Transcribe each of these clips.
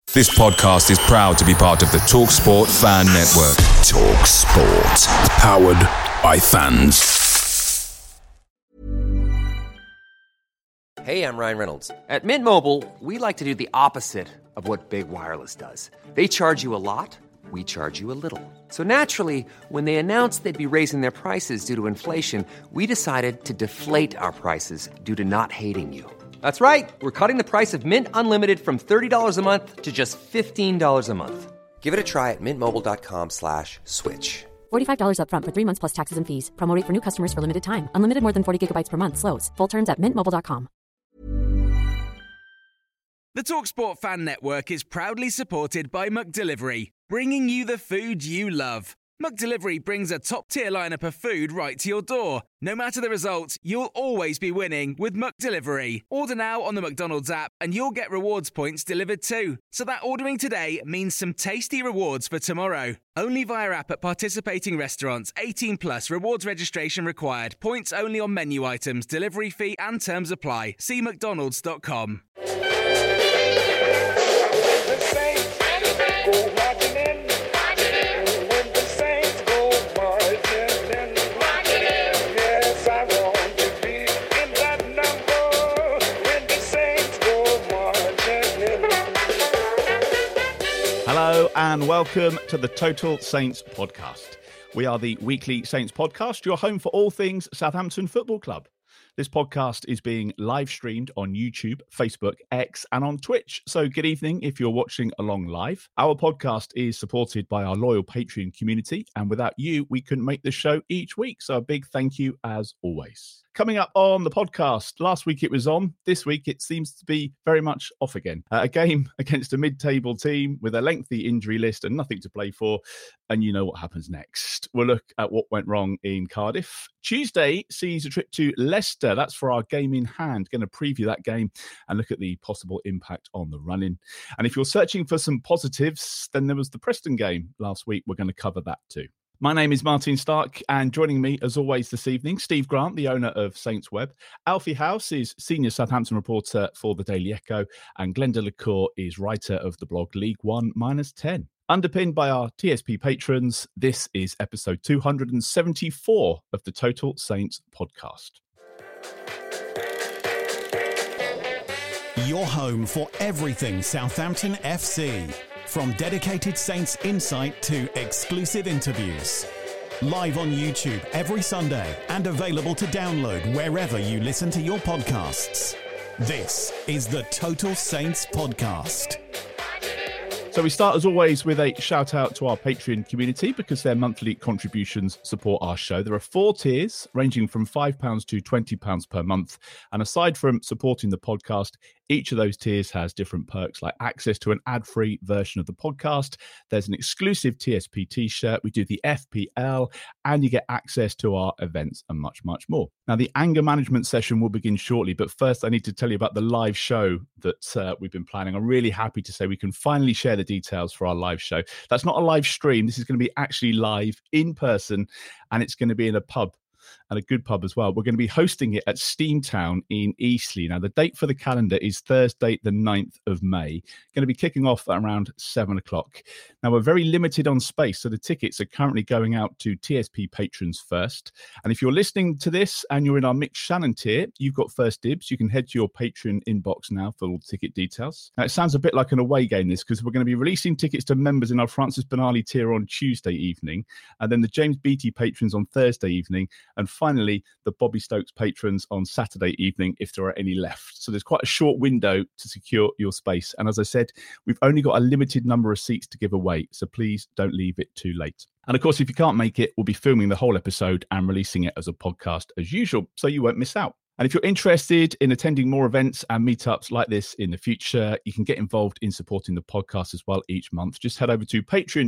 This podcast is proud to be part of the TalkSport Fan Network. TalkSport. Powered by fans. Hey, I'm Ryan Reynolds. At Mint Mobile, we like to do the opposite of what Big Wireless does. They charge you a lot, we charge you a little. So naturally, when they announced they'd be raising their prices due to inflation, we decided to deflate our prices due to not hating you. That's right. We're cutting the price of Mint Unlimited from $30 a month to just $15 a month. Give it a try at mintmobile.com/switch. $45 up front for 3 months plus taxes and fees. Promo rate for new customers for limited time. Unlimited more than 40 gigabytes per month. Slows full terms at mintmobile.com. The TalkSport Fan Network is proudly supported by McDelivery, bringing you the food you love. McDelivery brings a top-tier lineup of food right to your door. No matter the result, you'll always be winning with McDelivery. Order now on the McDonald's app and you'll get rewards points delivered too. So that ordering today means some tasty rewards for tomorrow. Only via app at participating restaurants. 18 plus. Rewards registration required. Points only on menu items. Delivery fee and terms apply. See mcdonalds.com. Hello and welcome to the Total Saints podcast. We are the weekly Saints podcast, your home for all things Southampton Football Club. This podcast is being live streamed on YouTube, Facebook, X, and on Twitch. So good evening if you're watching along live. Our podcast is supported by our loyal Patreon community, and without you, we couldn't make the show each week. So a big thank you as always. Coming up on the podcast, last week it was on. This week it seems to be very much off again. A game against a mid-table team with a lengthy injury list and nothing to play for. And you know what happens next. We'll look at what went wrong in Cardiff. Tuesday sees a trip to Leicester. That's for our game in hand. Going to preview that game and look at the possible impact on the run-in. And if you're searching for some positives, then there was the Preston game last week. We're going to cover that too. My name is Martin Stark, and joining me, as always, this evening, Steve Grant, the owner of Saints Web. Alfie House is senior Southampton reporter for the Daily Echo, and Glenda LaCour is writer of the blog League One -10. Underpinned by our TSP patrons, this is episode 274 of the Total Saints podcast. Your home for everything Southampton FC. From dedicated Saints insight to exclusive interviews. Live on YouTube every Sunday and available to download wherever you listen to your podcasts. This is the Total Saints podcast. So we start, as always, with a shout out to our Patreon community because their monthly contributions support our show. There are 4 tiers ranging from £5 to £20 per month. And aside from supporting the podcast, each of those tiers has different perks like access to an ad-free version of the podcast. There's an exclusive TSP t-shirt. We do the FPL and you get access to our events and much, much more. Now, the anger management session will begin shortly, but first I need to tell you about the live show that we've been planning. I'm really happy to say we can finally share the details for our live show. That's not a live stream. This is going to be actually live in person, and it's going to be in a pub. And a good pub as well. We're going to be hosting it at Steamtown in Eastleigh. Now, the date for the calendar is Thursday, the 9th of May. Going to be kicking off at around 7 o'clock. Now, we're very limited on space, so the tickets are currently going out to TSP patrons first. And if you're listening to this and you're in our Mick Shannon tier, you've got first dibs. You can head to your Patreon inbox now for all the ticket details. Now, it sounds a bit like an away game, this, because we're going to be releasing tickets to members in our Francis Benali tier on Tuesday evening, and then the James Beattie patrons on Thursday evening, and finally, the Bobby Stokes patrons on Saturday evening, if there are any left. So there's quite a short window to secure your space. And as I said, we've only got a limited number of seats to give away. So please don't leave it too late. And of course, if you can't make it, we'll be filming the whole episode and releasing it as a podcast as usual, so you won't miss out. And if you're interested in attending more events and meetups like this in the future, you can get involved in supporting the podcast as well each month. Just head over to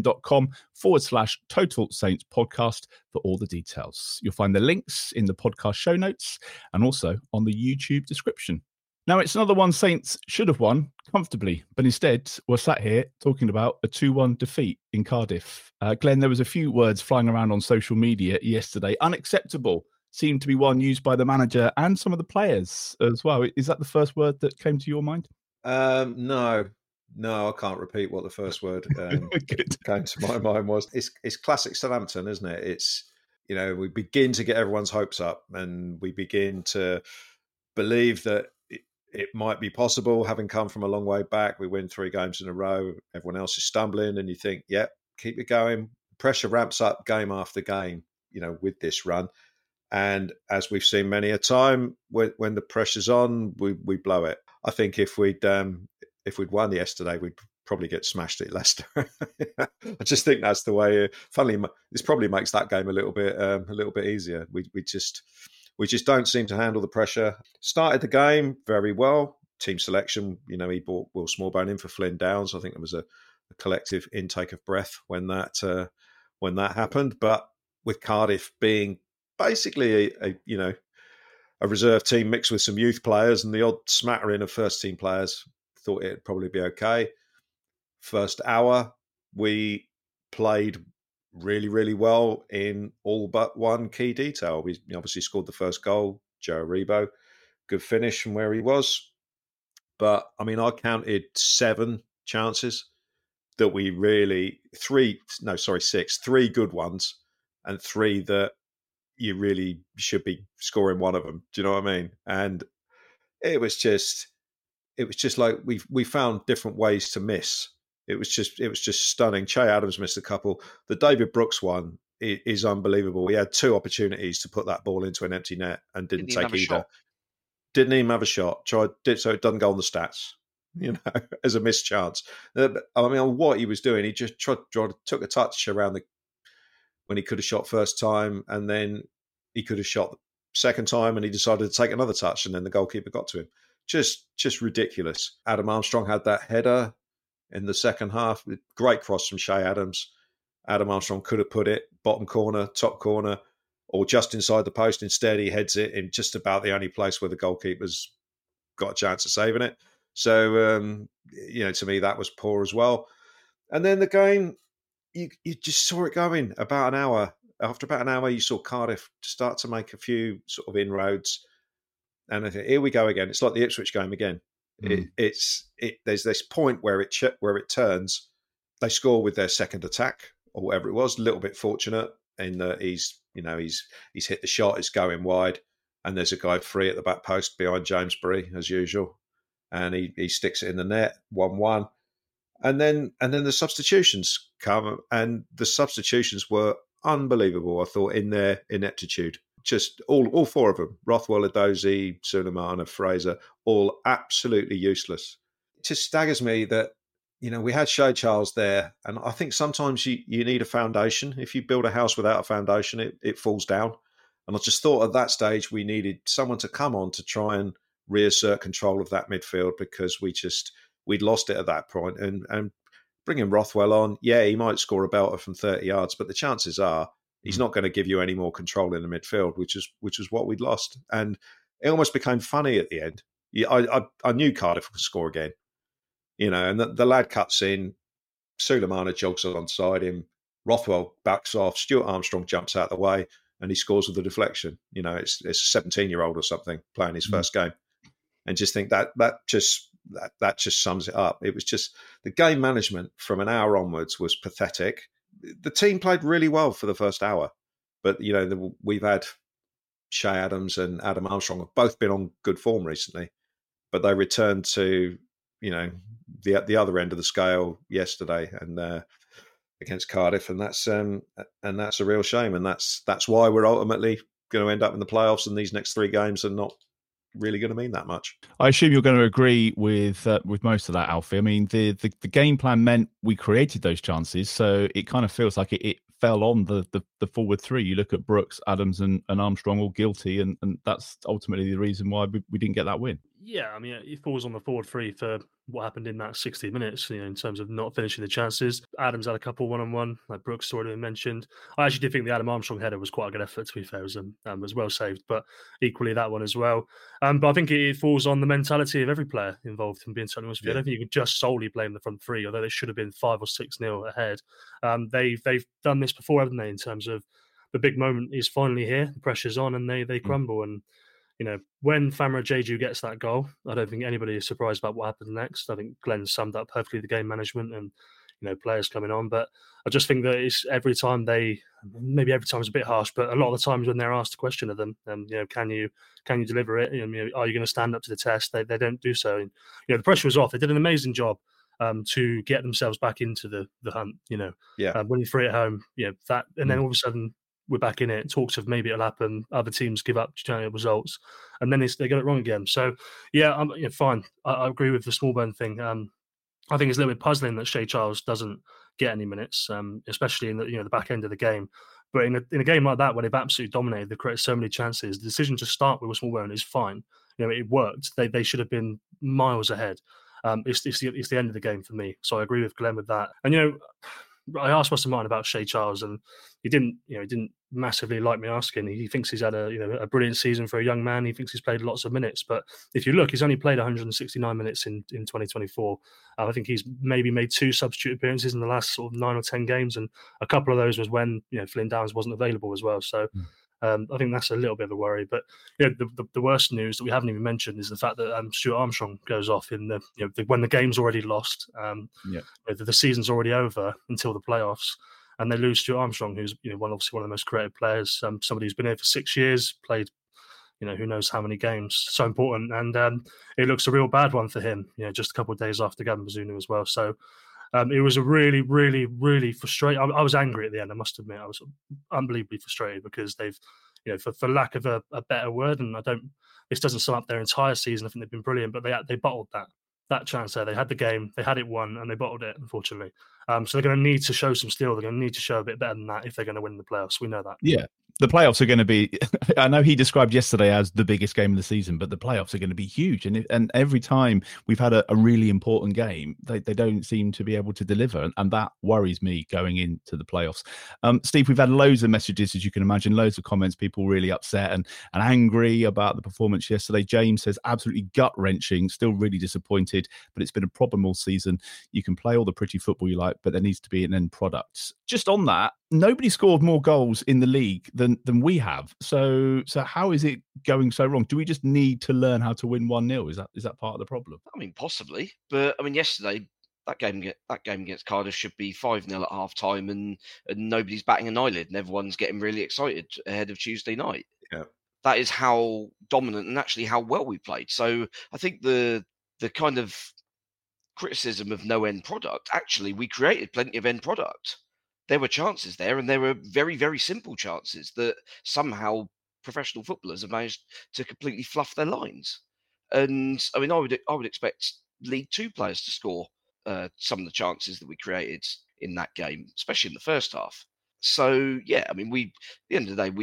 patreon.com/Total Saints podcast for all the details. You'll find the links in the podcast show notes and also on the YouTube description. Now, it's another one Saints should have won comfortably, but instead we're sat here talking about a 2-1 defeat in Cardiff. Glenn, there was a few words flying around on social media yesterday. Unacceptable seemed to be one used by the manager and some of the players as well. Is that the first word that came to your mind? No, No, I can't repeat what the first word came to my mind was. It's classic Southampton, isn't it? It's, we begin to get everyone's hopes up, and we begin to believe that it might be possible, having come from a long way back. We win 3 games in a row. Everyone else is stumbling, and you think, yep, keep it going. Pressure ramps up game after game, with this run. And as we've seen many a time, when the pressure's on, we blow it. I think if we'd won yesterday, we'd probably get smashed at Leicester. I just think that's the way. Funnily, this probably makes that game a little bit easier. We just don't seem to handle the pressure. Started the game very well. Team selection, he brought Will Smallbone in for Flynn Downs. I think it was a collective intake of breath when that happened. But with Cardiff being basically a reserve team mixed with some youth players and the odd smattering of first team players, thought it'd probably be okay. First hour, we played really, really well in all but one key detail. We obviously scored the first goal, Joe Aribo, good finish from where he was. But I counted 7 chances that we really, 6, 3 good ones and 3 that you really should be scoring one of them. Do you know what I mean? And it was just like we found different ways to miss. It was just stunning. Che Adams missed a couple. The David Brooks one is unbelievable. He had 2 opportunities to put that ball into an empty net and didn't take either. Didn't even have a shot. So it doesn't go on the stats, as a missed chance. On what he was doing, he just took a touch around when he could have shot first time, and then he could have shot second time, and he decided to take another touch, and then the goalkeeper got to him. Just ridiculous. Adam Armstrong had that header in the second half. Great cross from Che Adams. Adam Armstrong could have put it bottom corner, top corner, or just inside the post. Instead, he heads it in just about the only place where the goalkeeper's got a chance of saving it. So, to me, that was poor as well. And then the game, you just saw it going about an hour. After about an hour, you saw Cardiff start to make a few sort of inroads. And I think, here we go again. It's like the Ipswich game again. There's this point where it turns. They score with their second attack or whatever it was. A little bit fortunate in that he's hit the shot. It's going wide, and there's a guy free at the back post behind Jamesbury as usual, and he sticks it in the net. 1-1, and then the substitutions come, and the substitutions were unbelievable. I thought in their ineptitude. Just all 4 of them, Rothwell, Edozie, Suleiman, Fraser, all absolutely useless. It just staggers me that, we had Shea Charles there, and I think sometimes you need a foundation. If you build a house without a foundation, it falls down. And I just thought at that stage we needed someone to come on to try and reassert control of that midfield, because we'd lost it at that point. And bringing Rothwell on, yeah, he might score a belter from 30 yards, but the chances are he's not going to give you any more control in the midfield, which is what we'd lost. And it almost became funny at the end. I knew Cardiff could score again, and the lad cuts in, Suleimana jogs alongside him, Rothwell backs off, Stuart Armstrong jumps out of the way, and he scores with a deflection. It's a 17-year-old or something playing his first game. And just think that just sums it up. It was just the game management from an hour onwards was pathetic. The team played really well for the first hour, but we've had Che Adams and Adam Armstrong have both been on good form recently, but they returned to the other end of the scale yesterday and against Cardiff, and that's a real shame, and that's why we're ultimately going to end up in the playoffs, and these next 3 games are not really going to mean that much. I assume you're going to agree with most of that, Alfie. The game plan meant we created those chances, so it kind of feels like it fell on the forward 3. You look at Brooks, Adams, and Armstrong, all guilty, and that's ultimately the reason why we didn't get that win. Yeah, it falls on the forward 3 for what happened in that 60 minutes, in terms of not finishing the chances. Adams had a couple one-on-one, like Brooks already mentioned. I actually did think the Adam Armstrong header was quite a good effort, to be fair. It was well saved, but equally that one as well. But I think it falls on the mentality of every player involved in being totally honest with you. I don't think you could just solely blame the front 3, although they should have been 5 or 6-0 ahead. They've done this before, haven't they, in terms of the big moment is finally here, the pressure's on, and they crumble. And when Famara Jeju gets that goal, I don't think anybody is surprised about what happens next. I think Glenn summed up perfectly the game management and players coming on. But I just think that it's every time maybe every time is a bit harsh, but a lot of the times when they're asked a question of them, can you deliver it? Are you going to stand up to the test? They don't do so. And, the pressure was off. They did an amazing job to get themselves back into the hunt. Winning 3 at home, that, and then all of a sudden we're back in it. Talks of maybe it'll happen. Other teams give up results, and then they get it wrong again. So yeah, fine. I agree with the Smallbone thing. I think it's a little bit puzzling that Shea Charles doesn't get any minutes, especially in the back end of the game. But in a game like that, where they've absolutely dominated, they've created so many chances, the decision to start with Smallbone is fine. It worked. They should have been miles ahead. It's the end of the game for me. So I agree with Glenn with that. And I asked Russell Martin about Shea Charles, and he didn't massively like me asking. He thinks he's had a brilliant season for a young man. He thinks he's played lots of minutes, but if you look, he's only played 169 minutes in 2024. I think he's maybe made 2 substitute appearances in the last sort of 9 or 10 games, and a couple of those was when Flynn Downs wasn't available as well. So. I think that's a little bit of a worry, but the worst news that we haven't even mentioned is the fact that Stuart Armstrong goes off in when the game's already lost. The season's already over until the playoffs, and they lose Stuart Armstrong, who's obviously one of the most creative players. Somebody who's been here for 6 years, played who knows how many games, so important, and it looks a real bad one for him. Just a couple of days after Gavin Bazunu as well. So. It was a really, really, really frustrating. I was angry at the end. I must admit, I was unbelievably frustrated because they've, for lack of a better word, and this doesn't sum up their entire season. I think they've been brilliant, but they bottled that chance there. They had the game, they had it won, and they bottled it, unfortunately. So they're going to need to show some steel. They're going to need to show a bit better than that if they're going to win the playoffs. We know that. Yeah. The playoffs are going to be, I know he described yesterday as the biggest game of the season, but the playoffs are going to be huge. And every time we've had a really important game, they don't seem to be able to deliver. And that worries me going into the playoffs. Steve, we've had loads of messages, as you can imagine, loads of comments, people really upset and angry about the performance yesterday. James says, absolutely gut-wrenching, still really disappointed, but it's been a problem all season. You can play all the pretty football you like, but there needs to be an end product. Just on that, nobody scored more goals in the league than we have. So how is it going so wrong? Do we just need to learn how to win 1-0? Is that part of the problem? I mean, possibly. But I mean, yesterday that game against Cardiff should be 5-0 at half time, and nobody's batting an eyelid, and everyone's getting really excited ahead of Tuesday night. Yeah, that is how dominant and actually how well we played. So I think the kind of criticism of no end product, actually, we created plenty of end product. There were chances there, and there were very, very simple chances that somehow professional footballers have managed to completely fluff their lines. And I mean, I would expect League Two players to score some of the chances that we created in that game, especially in the first half. So yeah, I mean, at the end of the day,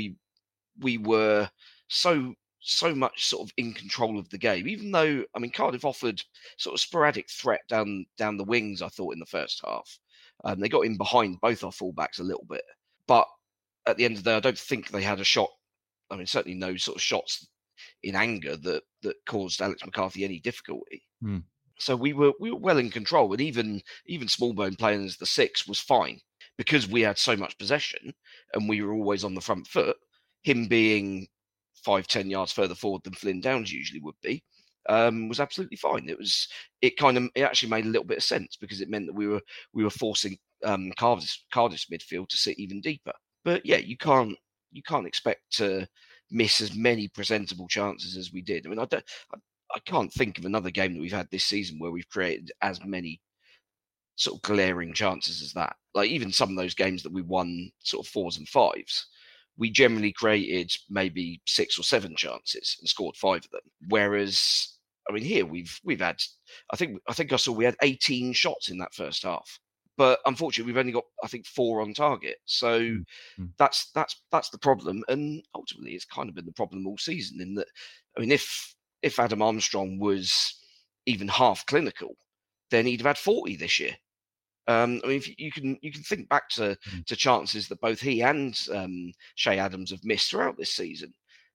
we were so much sort of in control of the game, even though, I mean, Cardiff offered sort of sporadic threat down the wings, I thought, in the first half. They got in behind both our fullbacks a little bit. But at the end of the day, I don't think they had a shot. I mean, certainly no sort of shots in anger that caused Alex McCarthy any difficulty. So we were well in control. And even Smallbone playing as the 6 was fine because we had so much possession and we were always on the front foot. Him being 5-10 yards further forward than Flynn Downs usually would be, was absolutely fine. It actually made a little bit of sense because it meant that we were forcing Cardiff's midfield to sit even deeper. But yeah, you can't expect to miss as many presentable chances as we did. I mean, I can't think of another game that we've had this season where we've created as many sort of glaring chances as that. Like even some of those games that we won sort of 4s and 5s, we generally created maybe 6 or 7 chances and scored 5 of them. Whereas, I mean, here we've had, I think I saw we had 18 shots in that first half, but unfortunately we've only got, I think, 4 on target. So that's the problem, and ultimately it's kind of been the problem all season. In that, I mean, if Adam Armstrong was even half clinical, then he'd have had 40 this year. I mean, if you can think back to chances that both he and Shea Adams have missed throughout this season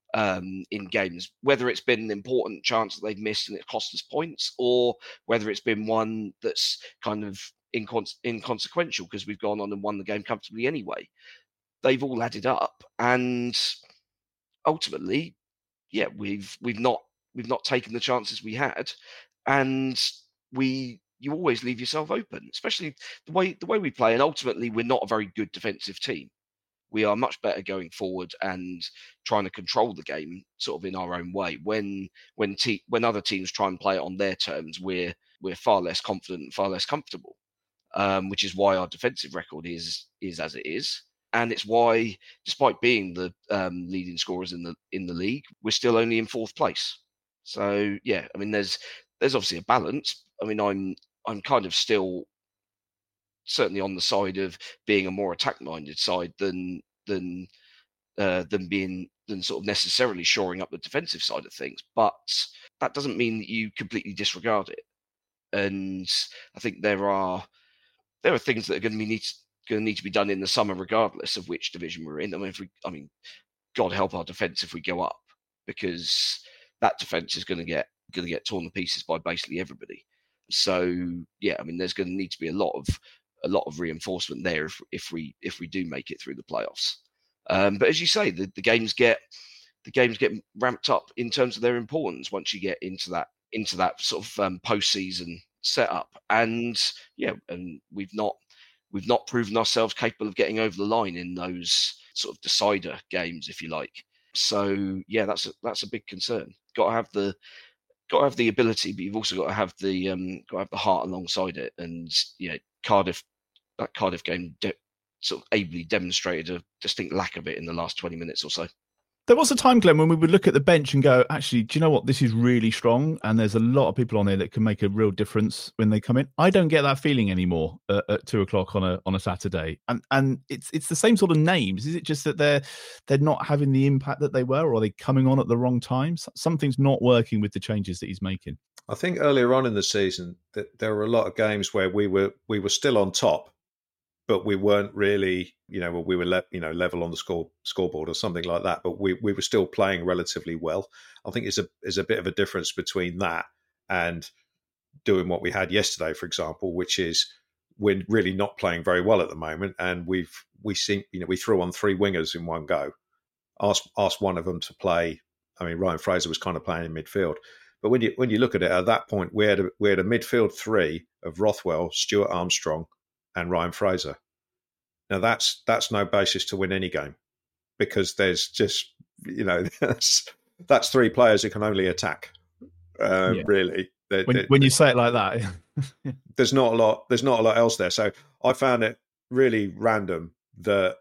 in games, whether it's been an important chance that they've missed and it cost us points, or whether it's been one that's kind of inconsequential because we've gone on and won the game comfortably anyway. They've all added up, and ultimately, yeah, we've not taken the chances we had, and you always leave yourself open, especially the way we play. And ultimately, we're not a very good defensive team. We are much better going forward and trying to control the game sort of in our own way. When other teams try and play it on their terms, we're far less confident and far less comfortable, which is why our defensive record is as it is. And it's why, despite being the leading scorers in the league, we're still only in 4th place. So yeah, I mean, there's obviously a balance. I mean, I'm kind of still certainly on the side of being a more attack-minded side than sort of necessarily shoring up the defensive side of things. But that doesn't mean that you completely disregard it. And I think there are things that are going to need to be done in the summer, regardless of which division we're in. I mean, God help our defence if we go up, because that defence is going to get torn to pieces by basically everybody. So yeah, I mean, there's going to need to be a lot of reinforcement there if we do make it through the playoffs. But as you say, the games get ramped up in terms of their importance once you get into that sort of postseason setup. And yeah, and we've not proven ourselves capable of getting over the line in those sort of decider games, if you like. So yeah, that's a big concern. Got to have the ability, but you've also got to have the heart alongside it. And that Cardiff game sort of ably demonstrated a distinct lack of it in the last 20 minutes or so. There was a time, Glenn, when we would look at the bench and go, actually, do you know what? This is really strong, and there's a lot of people on there that can make a real difference when they come in. I don't get that feeling anymore at 2:00 on a Saturday, and it's the same sort of names. Is it just that they're not having the impact that they were, or are they coming on at the wrong times? Something's not working with the changes that he's making. I think earlier on in the season that there were a lot of games where we were still on top, but we weren't really, we were level on the scoreboard or something like that. But we were still playing relatively well. I think it's a bit of a difference between that and doing what we had yesterday, for example, which is we're really not playing very well at the moment, and we threw on 3 wingers in one go. Asked one of them to play. I mean, Ryan Fraser was kind of playing in midfield, but when you look at it at that point, we had a midfield 3 of Rothwell, Stuart Armstrong, and Ryan Fraser. Now that's no basis to win any game, because there's just that's 3 players who can only attack. Really, when you say it like that, there's not a lot else there. So I found it really random that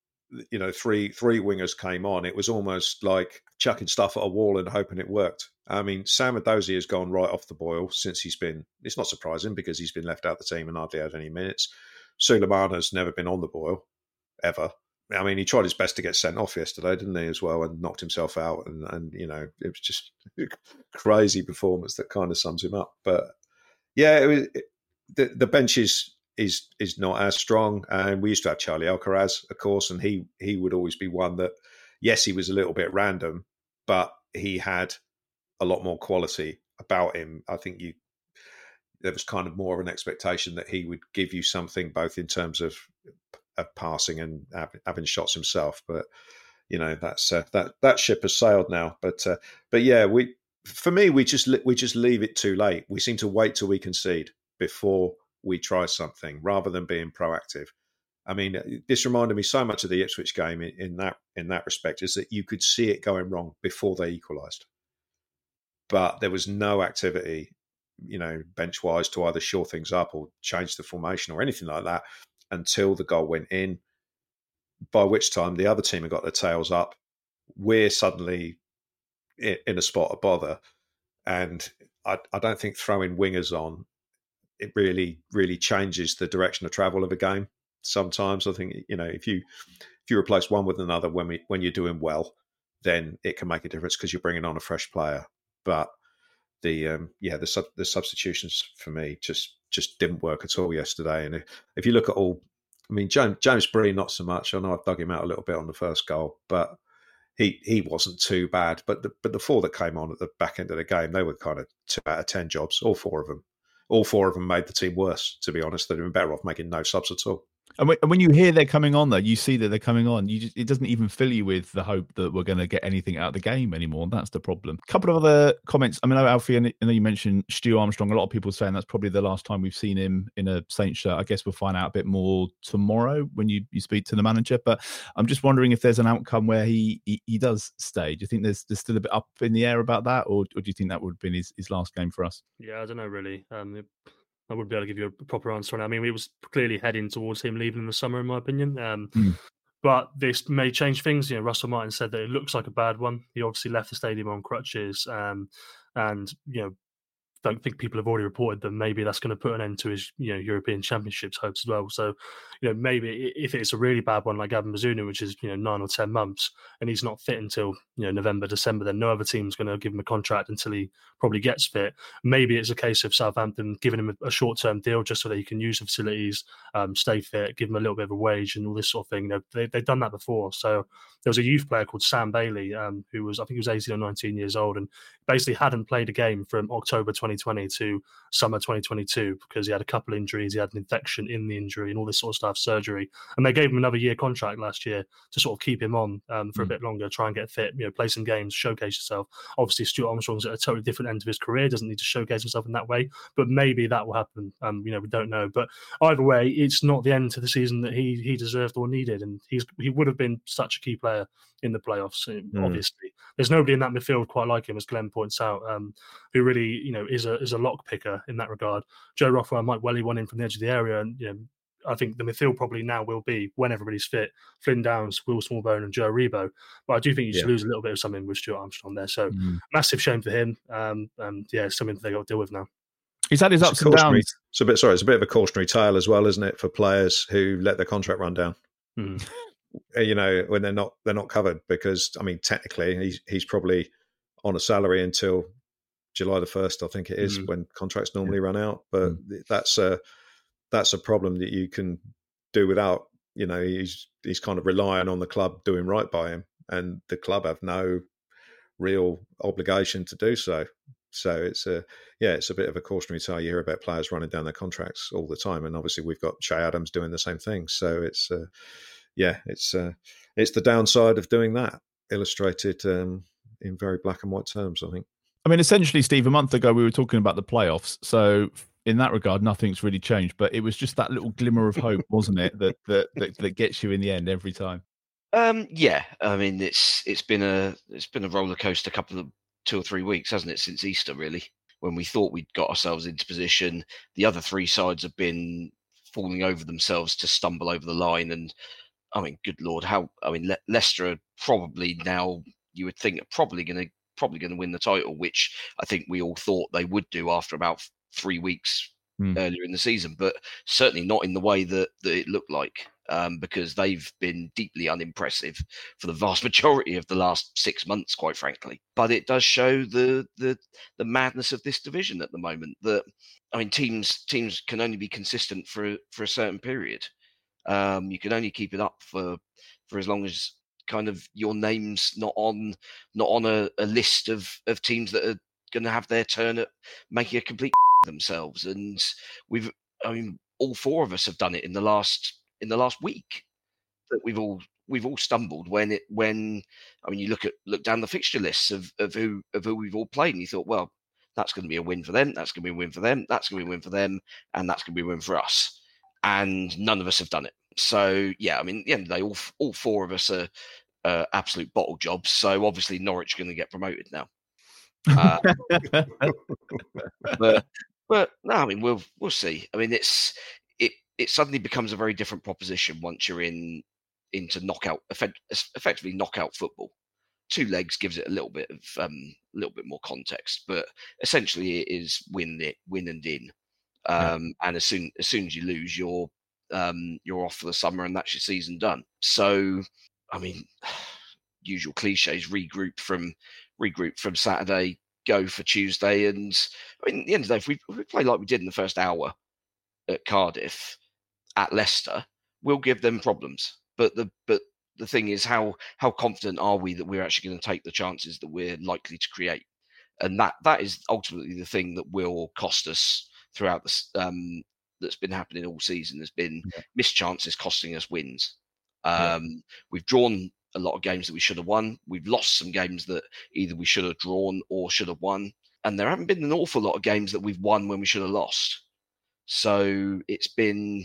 3 wingers came on. It was almost like chucking stuff at a wall and hoping it worked. I mean, Sam Edozie has gone right off the boil since it's not surprising because he's been left out the team and hardly had any minutes. Suleimana's never been on the boil, ever. I mean, he tried his best to get sent off yesterday, didn't he, as well, and knocked himself out. And it was just a crazy performance that kind of sums him up. But yeah, the bench is not as strong. And we used to have Charlie Alcaraz, of course, and he would always be one that, yes, he was a little bit random, but he had a lot more quality about him. I think there was kind of more of an expectation that he would give you something both in terms of passing and having shots himself. But that's that ship has sailed now. But yeah, we just leave it too late. We seem to wait till we concede before we try something rather than being proactive. I mean, this reminded me so much of the Ipswich game in that respect, is that you could see it going wrong before they equalised, but there was no activity, bench-wise, to either shore things up or change the formation or anything like that until the goal went in, by which time the other team had got their tails up. We're suddenly in a spot of bother. And I don't think throwing wingers on, it really, really changes the direction of travel of a game. Sometimes I think, if you replace one with another when you're doing well, then it can make a difference because you're bringing on a fresh player. But the substitutions for me just didn't work at all yesterday. And if you look at James Breen, not so much. I know I've dug him out a little bit on the first goal, but he wasn't too bad. But the 4 that came on at the back end of the game, they were kind of 2 out of 10 jobs. All 4 of them. All 4 of them made the team worse, to be honest. They'd have been better off making no subs at all. And when you hear they're coming on, though, you see that they're coming on. It doesn't even fill you with the hope that we're going to get anything out of the game anymore. That's the problem. A couple of other comments. I mean, Alfie, I know you mentioned Stu Armstrong. A lot of people saying that's probably the last time we've seen him in a Saints shirt. I guess we'll find out a bit more tomorrow when you speak to the manager. But I'm just wondering if there's an outcome where he does stay. Do you think there's still a bit up in the air about that, or do you think that would have been his last game for us? Yeah, I don't know really. I wouldn't be able to give you a proper answer on it. I mean, we was clearly heading towards him leaving in the summer, in my opinion. But this may change things. You know, Russell Martin said that it looks like a bad one. He obviously left the stadium on crutches, and don't think people have already reported that maybe that's going to put an end to his European Championships hopes as well. So maybe if it's a really bad one like Gavin Bazunu, which is 9 or 10 months, and he's not fit until November, December, then no other team's going to give him a contract until he probably gets fit. Maybe it's a case of Southampton giving him a short-term deal just so that he can use the facilities, stay fit, give him a little bit of a wage and all this sort of thing. They've done that before. So there was a youth player called Sam Bailey who was, I think he was 18 or 19 years old, and basically hadn't played a game from October 2020 to summer 2022 because he had a couple injuries, he had an infection in the injury and all this sort of stuff, surgery. And they gave him another year contract last year to sort of keep him on for a bit longer, try and get fit, play some games, showcase yourself. Obviously, Stuart Armstrong's at a totally different end of his career, doesn't need to showcase himself in that way, but maybe that will happen. We don't know. But either way, it's not the end to the season that he deserved or needed, and he would have been such a key player in the playoffs. Obviously, there's nobody in that midfield quite like him, as Glenn points out, who really is a lock picker in that regard. Joe Rothwell might welly one in from the edge of the area, and I think the midfield probably now will be, when everybody's fit, Flynn Downs, Will Smallbone and Joe Aribo. But I do think you should lose a little bit of something with Stuart Armstrong there. So massive shame for him. It's something that they got to deal with now. He's had his ups and downs. It's a bit of a cautionary tale as well, isn't it, for players who let their contract run down? When they're not covered, because I mean, technically he's probably on a salary until July the 1st, I think it is, when contracts normally run out. But that's a problem that you can do without. He's kind of relying on the club doing right by him, and the club have no real obligation to do so. So it's a bit of a cautionary tale. You hear about players running down their contracts all the time, and obviously we've got Che Adams doing the same thing. So it's the downside of doing that, illustrated in very black and white terms, I think. I mean, essentially, Steve, a month ago we were talking about the playoffs. So in that regard, nothing's really changed. But it was just that little glimmer of hope, wasn't it, that gets you in the end every time. I mean, it's been a roller coaster couple of 2 or 3 weeks, hasn't it, since Easter, really, when we thought we'd got ourselves into position. The other three sides have been falling over themselves to stumble over the line. And I mean, good Lord, Leicester are probably now, you would think, probably going to win the title, which I think we all thought they would do after about 3 weeks earlier in the season, but certainly not in the way that it looked like, because they've been deeply unimpressive for the vast majority of the last 6 months, quite frankly. But it does show the madness of this division at the moment. That, I mean, teams can only be consistent for a certain period. You can only keep it up for as long as kind of your name's not on a list of teams that are going to have their turn at making a complete themselves. And all four of us have done it in the last week. That we've all stumbled when you look down the fixture lists of who we've all played, and you thought, well, that's going to be a win for them, that's going to be a win for them, that's going to be a win for them, and that's going to be a win for us. And none of us have done it. So yeah, I mean, at the end of the day, all four of us are absolute bottle jobs. So obviously Norwich are going to get promoted now. But no, I mean, we'll see. I mean, it suddenly becomes a very different proposition once you're into effectively knockout football. 2 legs gives it a little bit more context, but essentially it is win and in. And as soon as you lose, you're off for the summer, and that's your season done. So, I mean, usual cliches: regroup from Saturday, go for Tuesday, and I mean, at the end of the day, if we play like we did in the first hour at Cardiff, at Leicester, we'll give them problems. But the thing is, how confident are we that we're actually going to take the chances that we're likely to create? And that is ultimately the thing that will cost us throughout the that's been happening all season has been Yeah. missed chances costing us wins. Yeah. We've drawn a lot of games that we should have won. We've lost some games that either we should have drawn or should have won. And there haven't been an awful lot of games that we've won when we should have lost. So it's been,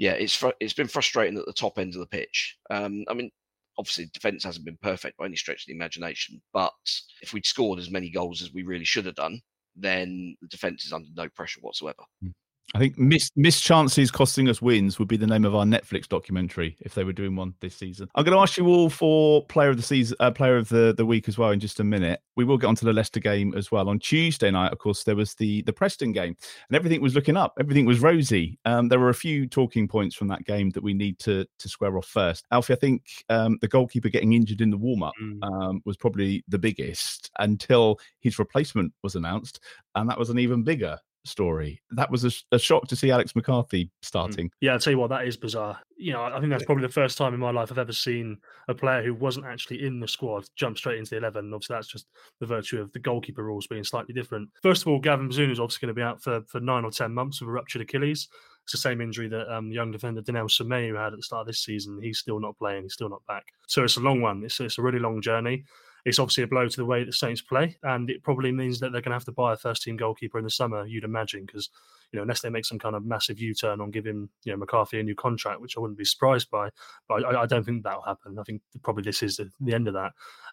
it's been frustrating at the top end of the pitch. I mean, obviously defence hasn't been perfect by any stretch of the imagination, but if we'd scored as many goals as we really should have done, then the defence is under no pressure whatsoever. I think missed chances costing us wins would be the name of our Netflix documentary if they were doing one this season. I'm going to ask you all for player of the season, player of the week as well in just a minute. We will get onto the Leicester game as well. On Tuesday night, of course, there was the Preston game and everything was looking up. Everything was rosy. There were a few talking points from that game that we need to square off first. Alfie, I think the goalkeeper getting injured in the warm-up was probably the biggest until his replacement was announced, and that was an even bigger story. That was a shock to see Alex McCarthy starting. Yeah, I'll tell you what, that is bizarre. I think that's probably the first time in my life I've ever seen a player who wasn't actually in the squad jump straight into the 11. And obviously, that's just the virtue of the goalkeeper rules being slightly different. First of all, Gavin Bazunu is obviously going to be out for 9 or 10 months with a ruptured Achilles. It's the same injury that young defender Daniel Semedo had at the start of this season. He's still not playing. He's still not back. So it's a long one. It's a really long journey. It's obviously a blow to the way that Saints play, and it probably means that they're going to have to buy a first-team goalkeeper in the summer, you'd imagine, because unless they make some kind of massive U-turn on giving McCarthy a new contract, which I wouldn't be surprised by, but I don't think that'll happen. I think probably this is the end of that.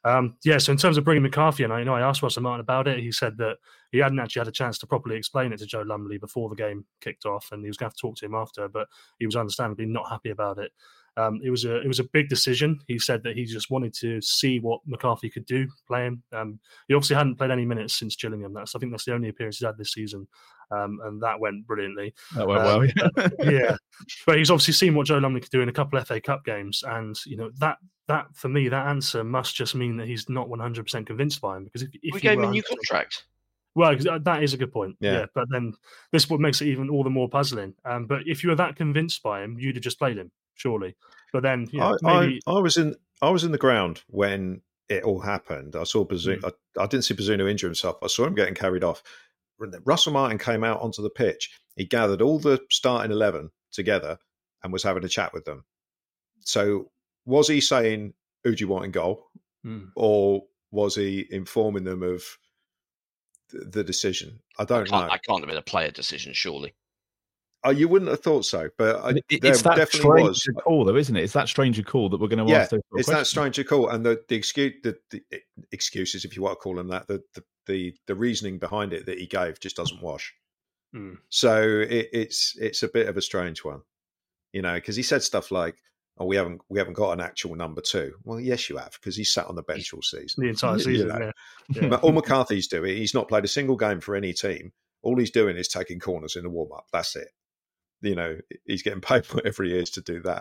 So in terms of bringing McCarthy in, I asked Russell Martin about it. He said that he hadn't actually had a chance to properly explain it to Joe Lumley before the game kicked off, and he was going to have to talk to him after, but he was understandably not happy about it. It was a big decision. He said that he just wanted to see what McCarthy could do playing. He obviously hadn't played any minutes since Gillingham. I think that's the only appearance he's had this season, and that went brilliantly. That went well, yeah. Yeah. But he's obviously seen what Joe Lumley could do in a couple of FA Cup games, and that for me, that answer must just mean that he's not 100% convinced by him. Because if we gave him a new contract. Well, that is a good point. Yeah. But then this is what makes it even all the more puzzling. But if you were that convinced by him, you'd have just played him, surely. But then, maybe I was in the ground when it all happened. I saw Bazunu. I didn't see Bazunu injure himself. I saw him getting carried off. Russell Martin came out onto the pitch. He gathered all the starting 11 together and was having a chat with them. So was he saying, "Who do you want in goal?" Or was he informing them of the decision? I don't know. I can't have been a player decision, surely. You wouldn't have thought so, but it's that stranger call, though, isn't it? It's that stranger call that we're going to ask. It's that stranger call, and the excuses, if you want to call them that, the reasoning behind it that he gave just doesn't wash. So it's a bit of a strange one, because he said stuff like, "Oh, we haven't got an actual number 2." Well, yes, you have, because he's sat on the bench all season, the entire season. Yeah. But all McCarthy's doing, he's not played a single game for any team. All he's doing is taking corners in the warm up. That's it. He's getting paid whatever he is to do that.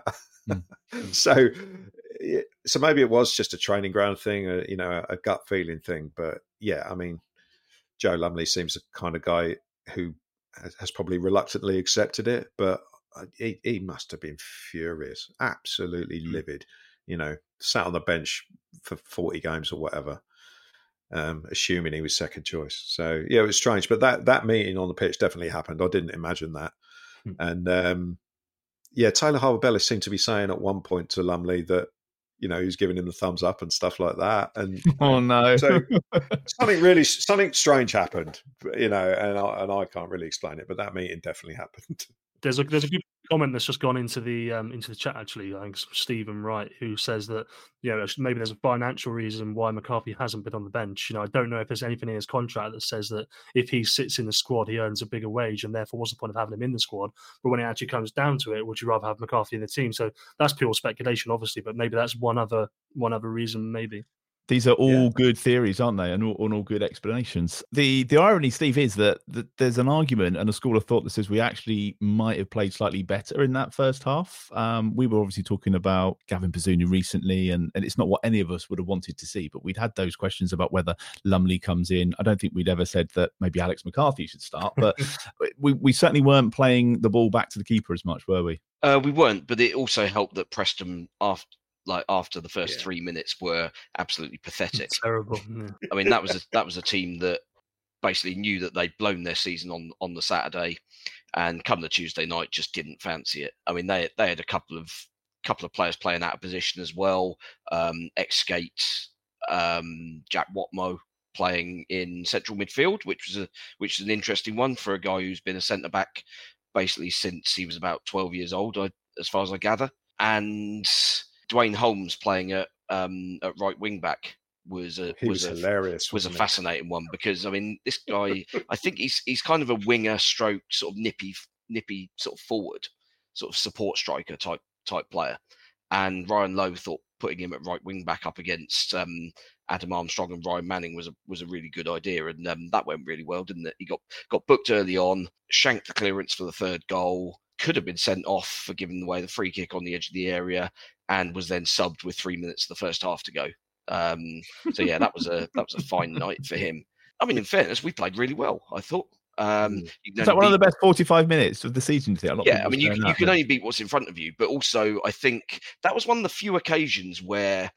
So maybe it was just a training ground thing, a gut feeling thing. But yeah, I mean, Joe Lumley seems the kind of guy who has probably reluctantly accepted it, but he must have been furious, absolutely livid. Sat on the bench for 40 games or whatever, assuming he was second choice. So yeah, it was strange. But that meeting on the pitch definitely happened. I didn't imagine that. And Taylor Harvey-Bellis seemed to be saying at one point to Lumley that he was giving him the thumbs up and stuff like that. And oh no, so something strange happened, and I can't really explain it, but that meeting definitely happened. There's a good comment that's just gone into the chat, actually. I think Stephen Wright, who says that maybe there's a financial reason why McCarthy hasn't been on the bench. I don't know if there's anything in his contract that says that if he sits in the squad, he earns a bigger wage, and therefore what's the point of having him in the squad? But when it actually comes down to it, would you rather have McCarthy in the team? So that's pure speculation, obviously, but maybe that's one other reason, maybe. These are all good theories, aren't they? And all good explanations. The irony, Steve, is that there's an argument and a school of thought that says we actually might have played slightly better in that first half. We were obviously talking about Gavin Bazunu recently, and it's not what any of us would have wanted to see, but we'd had those questions about whether Lumley comes in. I don't think we'd ever said that maybe Alex McCarthy should start, but we certainly weren't playing the ball back to the keeper as much, were we? We weren't, but it also helped that Preston, after the first 3 minutes, were absolutely pathetic. It's terrible. Yeah. I mean, that was a team that basically knew that they'd blown their season on the Saturday. and come the Tuesday night, just didn't fancy it. I mean, they had a couple of players playing out of position as well. Ex-Skate, Jack Watmo playing in central midfield, which is an interesting one for a guy who's been a centre back basically since he was about 12 years old, as far as I gather. And Dwayne Holmes playing at right wing back was hilarious. Was a fascinating one, because I mean, this guy, I think he's kind of a winger stroke sort of nippy sort of forward, sort of support striker type player. And Ryan Lowe thought putting him at right wing back up against Adam Armstrong and Ryan Manning was a really good idea, and that went really well, didn't it? He got booked early on, shanked the clearance for the third goal, could have been sent off for giving away the free kick on the edge of the area, and was then subbed with 3 minutes of the first half to go. So yeah, that was a fine night for him. I mean, in fairness, we played really well, I thought. Is that one of the best 45 minutes of the season? Yeah, I mean, you can only beat what's in front of you, but also I think that was one of the few occasions where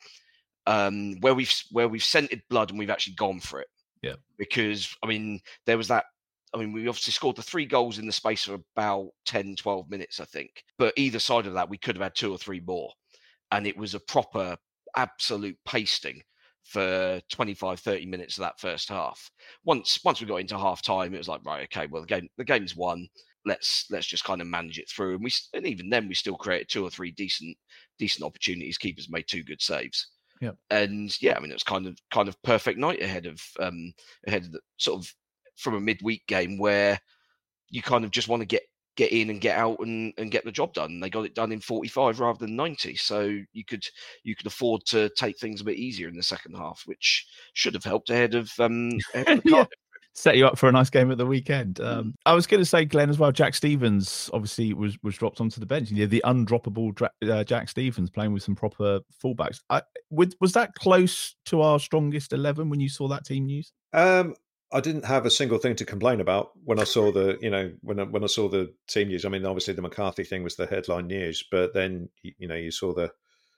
we've scented blood and we've actually gone for it. Yeah, because I mean, there was that. I mean, we obviously scored the 3 goals in the space of about 10, 12 minutes, I think. But either side of that, we could have had 2 or 3 more. And it was a proper, absolute pasting for 25, 30 minutes of that first half. Once we got into half time, it was like, right, okay, well, the game's won. Let's just kind of manage it through. And even then, we still created 2 or 3 decent opportunities. Keepers made 2 good saves. Yeah. And yeah, I mean, it was kind of perfect night ahead of the sort of, from a midweek game where you kind of just want to get in and get out and get the job done. They got it done in 45 rather than 90. So you could afford to take things a bit easier in the second half, which should have helped ahead of the yeah. Set you up for a nice game at the weekend. I was going to say, Glenn, as well, Jack Stevens obviously was dropped onto the bench. Yeah, the undroppable Jack Stevens playing with some proper fullbacks. Was that close to our strongest 11 when you saw that team news? I didn't have a single thing to complain about when I saw when I saw the team news. I mean, obviously the McCarthy thing was the headline news, but then you saw the,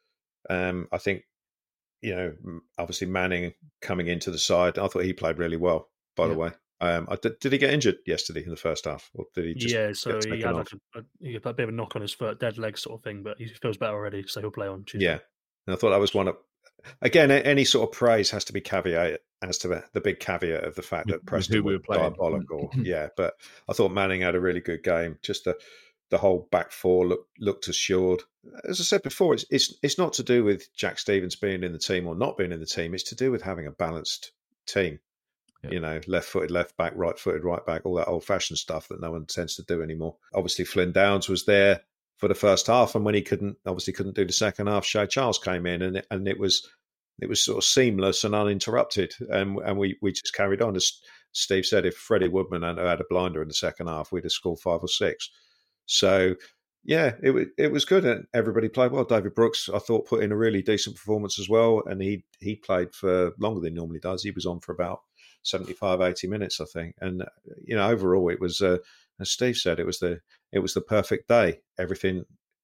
I think, obviously Manning coming into the side. I thought he played really well. By the way, did he get injured yesterday in the first half, or did he just? Yeah, so he had a bit of a knock on his foot, dead leg sort of thing, but he feels better already, so he'll play on Tuesday. Yeah, and I thought that was one of. Again, any sort of praise has to be caveated as to the big caveat of the fact that Preston were diabolical. Yeah, but I thought Manning had a really good game. Just the whole back four looked assured. As I said before, it's not to do with Jack Stevens being in the team or not being in the team. It's to do with having a balanced team. Yeah. Left-footed left back, right-footed right back, all that old-fashioned stuff that no one tends to do anymore. Obviously, Flynn Downs was there for the first half, and when he couldn't do the second half, Shay Charles came in, and it was sort of seamless and uninterrupted, and we just carried on. As Steve said, if Freddie Woodman had a blinder in the second half, we'd have scored 5 or 6. So yeah, it was good, and everybody played well. David Brooks, I thought, put in a really decent performance as well, and he played for longer than he normally does. He was on for about 75, 80 minutes, I think, and overall it was, as Steve said, it was the perfect day. Everything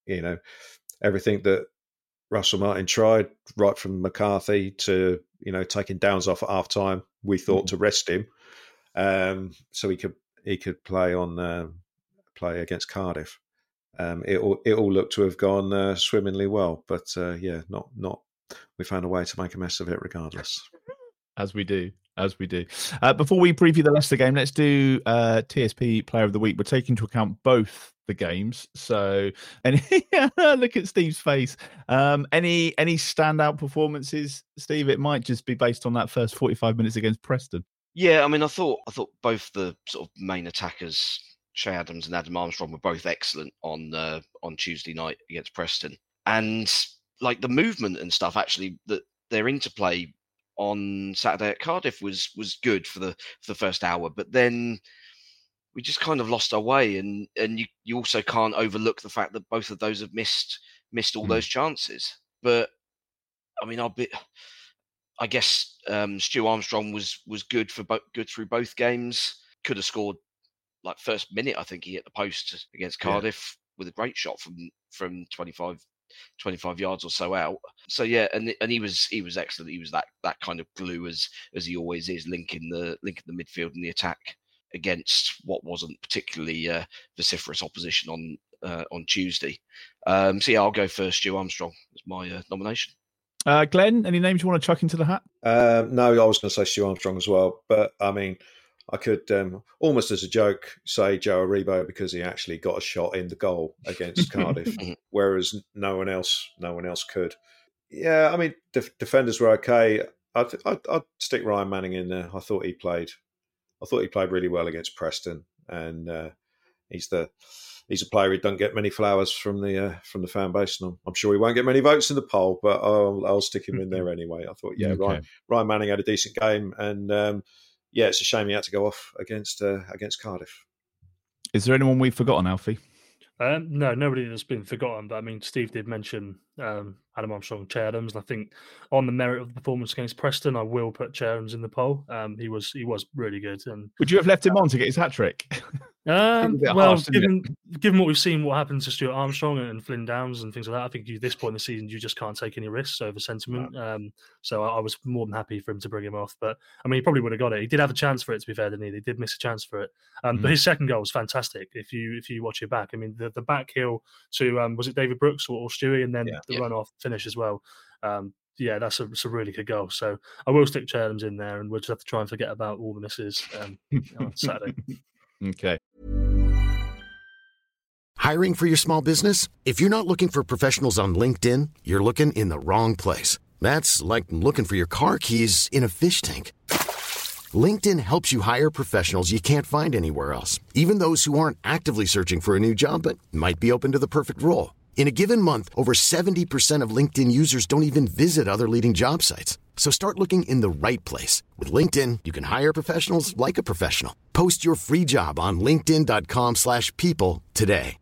that Russell Martin tried, right from McCarthy to taking Downs off at half time, we thought to rest him, so he could play against Cardiff. It all looked to have gone swimmingly well, but not. We found a way to make a mess of it regardless. As we do. Before we preview the Leicester game, let's do TSP Player of the Week. We're taking into account both the games. So, look at Steve's face. Any standout performances, Steve? It might just be based on that first 45 minutes against Preston. Yeah, I mean, I thought both the sort of main attackers, Shay Adams and Adam Armstrong, were both excellent on Tuesday night against Preston, and like the movement and stuff. Actually, that their interplay on Saturday at Cardiff was good for the first hour, but then we just kind of lost our way, and you also can't overlook the fact that both of those have missed all those chances. But I mean, I guess Stu Armstrong was good through both games. Could have scored like first minute. I think he hit the post against Cardiff with a great shot from 25 yards or so out. So yeah, and he was excellent. He was that kind of glue as he always is, linking the midfield and the attack against what wasn't particularly vociferous opposition on Tuesday. So yeah, I'll go for Stu Armstrong as my nomination. Glenn, any names you want to chuck into the hat? No, I was going to say Stu Armstrong as well, but I mean, I could almost as a joke say Joe Aribo because he actually got a shot in the goal against Cardiff, whereas no one else could. Yeah, I mean, defenders were okay. I'd stick Ryan Manning in there. I thought he played really well against Preston, and he's a player who doesn't get many flowers from the fan base, and I'm sure he won't get many votes in the poll, but I'll stick him in there anyway. I thought, yeah, okay. Ryan Manning had a decent game, and yeah, it's a shame he had to go off against Cardiff. Is there anyone we've forgotten, Alfie? No, nobody that's been forgotten. But I mean, Steve did mention Adam Armstrong, Che Adams, and I think on the merit of the performance against Preston, I will put Che Adams in the poll. He was really good. And would you have left him on to get his hat trick? Well, given what we've seen, what happened to Stuart Armstrong and Flynn Downs and things like that, I think at this point in the season, you just can't take any risks over sentiment. Wow. So I was more than happy for him to bring him off. But I mean, he probably would have got it. He did have a chance for it, to be fair, didn't he? He did miss a chance for it. But his second goal was fantastic. If you watch it back, I mean, the back heel to was it David Brooks or Stewie, and then the run-off finish as well. Yeah, that's a really good goal. So I will stick Che Adams in there, and we'll just have to try and forget about all the misses on Saturday. Okay. Hiring for your small business? If you're not looking for professionals on LinkedIn, you're looking in the wrong place. That's like looking for your car keys in a fish tank. LinkedIn helps you hire professionals you can't find anywhere else, even those who aren't actively searching for a new job but might be open to the perfect role. In a given month, over 70% of LinkedIn users don't even visit other leading job sites. So start looking in the right place. With LinkedIn, you can hire professionals like a professional. Post your free job on linkedin.com/people today.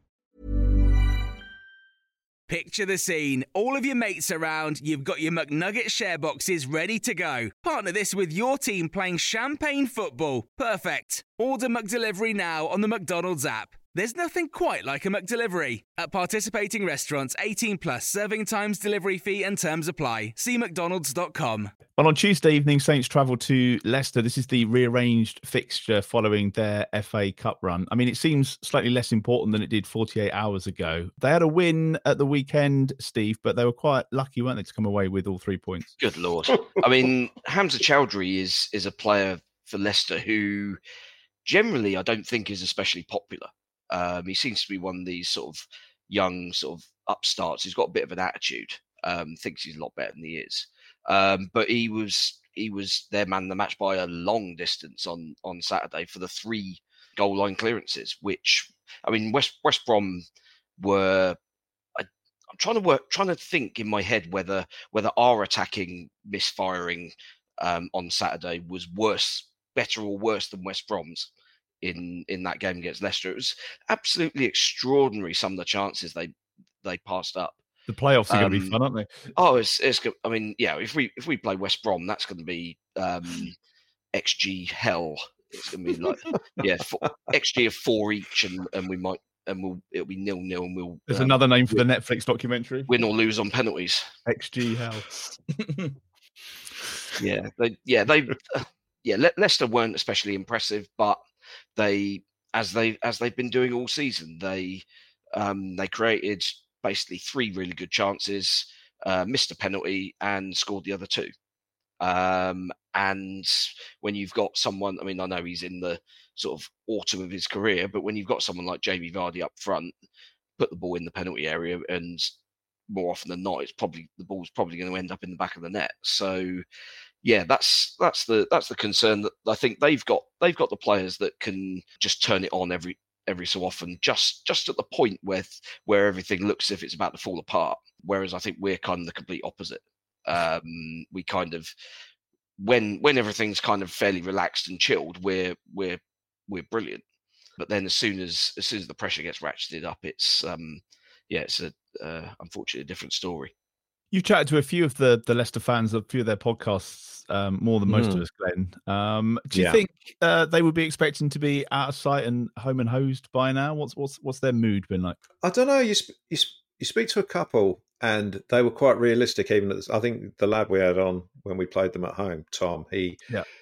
Picture the scene. All of your mates around, you've got your McNugget share boxes ready to go. Partner this with your team playing champagne football. Perfect. Order McDelivery now on the McDonald's app. There's nothing quite like a McDelivery. At participating restaurants, 18 plus, serving times, delivery fee and terms apply. See mcdonalds.com. Well, on Tuesday evening, Saints travel to Leicester. This is the rearranged fixture following their FA Cup run. I mean, it seems slightly less important than it did 48 hours ago. They had a win at the weekend, Steve, but they were quite lucky, weren't they, to come away with all 3 points? Good Lord. I mean, Hamza Chowdhury is a player for Leicester who generally I don't think is especially popular. He seems to be one of these sort of young sort of upstarts. He's got a bit of an attitude. Thinks he's a lot better than he is. But he was their man of the match by a long distance on Saturday for the 3 goal line clearances. Which I mean, West Brom were. I'm trying to think in my head whether our attacking misfiring on Saturday was better or worse than West Brom's. In that game against Leicester, it was absolutely extraordinary. Some of the chances they passed up. The playoffs are going to be fun, aren't they? Oh, it's good. I mean, yeah. If we play West Brom, that's going to be XG hell. It's going to be like XG of 4 each, and it'll be 0-0, and we'll. There's another name for the Netflix documentary. Win or lose on penalties. XG hell. Leicester weren't especially impressive, but as they've been doing all season, they created basically 3 really good chances, missed a penalty and scored the other 2. And when you've got someone, I mean, I know he's in the sort of autumn of his career, but when you've got someone like Jamie Vardy up front, put the ball in the penalty area, and more often than not, the ball's probably going to end up in the back of the net. So. Yeah, that's the concern that I think they've got the players that can just turn it on every so often, just at the point where everything looks as if it's about to fall apart. Whereas I think we're kind of the complete opposite. We kind of when everything's kind of fairly relaxed and chilled, we're brilliant. But then as soon as the pressure gets ratcheted up, it's unfortunately a different story. You've chatted to a few of the Leicester fans, a few of their podcasts, more than most of us, Glenn. Do you think they would be expecting to be out of sight and home and hosed by now? What's their mood been like? I don't know. You speak to a couple, and they were quite realistic. Even I think the lad we had on when we played them at home, Tom, he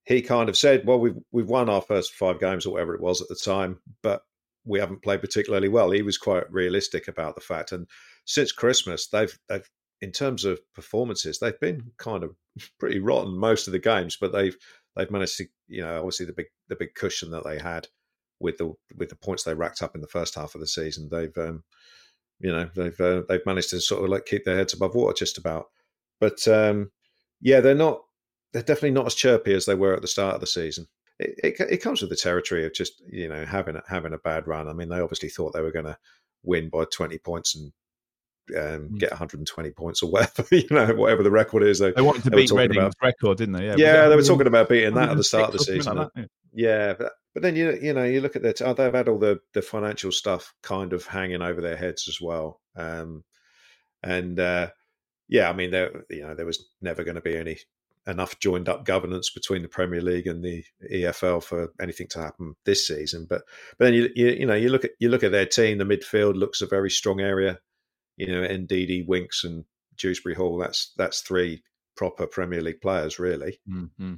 he kind of said, well, we've won our first 5 games or whatever it was at the time, but we haven't played particularly well. He was quite realistic about the fact. And since Christmas, they've in terms of performances, they've been kind of pretty rotten most of the games, but they've managed to, obviously the big cushion that they had with the points they racked up in the first half of the season, they've managed to sort of like keep their heads above water just about. But they're definitely not as chirpy as they were at the start of the season. It comes with the territory of just having a bad run. I mean, they obviously thought they were going to win by 20 points and get 120 points or whatever, whatever the record is. They wanted to beat Reading's record, didn't they? Yeah, they were talking about beating that at the start of the season. But then you look at they've had all the financial stuff kind of hanging over their heads as well. I mean, there was never going to be enough joined up governance between the Premier League and the EFL for anything to happen this season. But then you look at their team. The midfield looks a very strong area. Ndidi, Winks, and Dewsbury Hall. That's 3 proper Premier League players, really. Mm-hmm.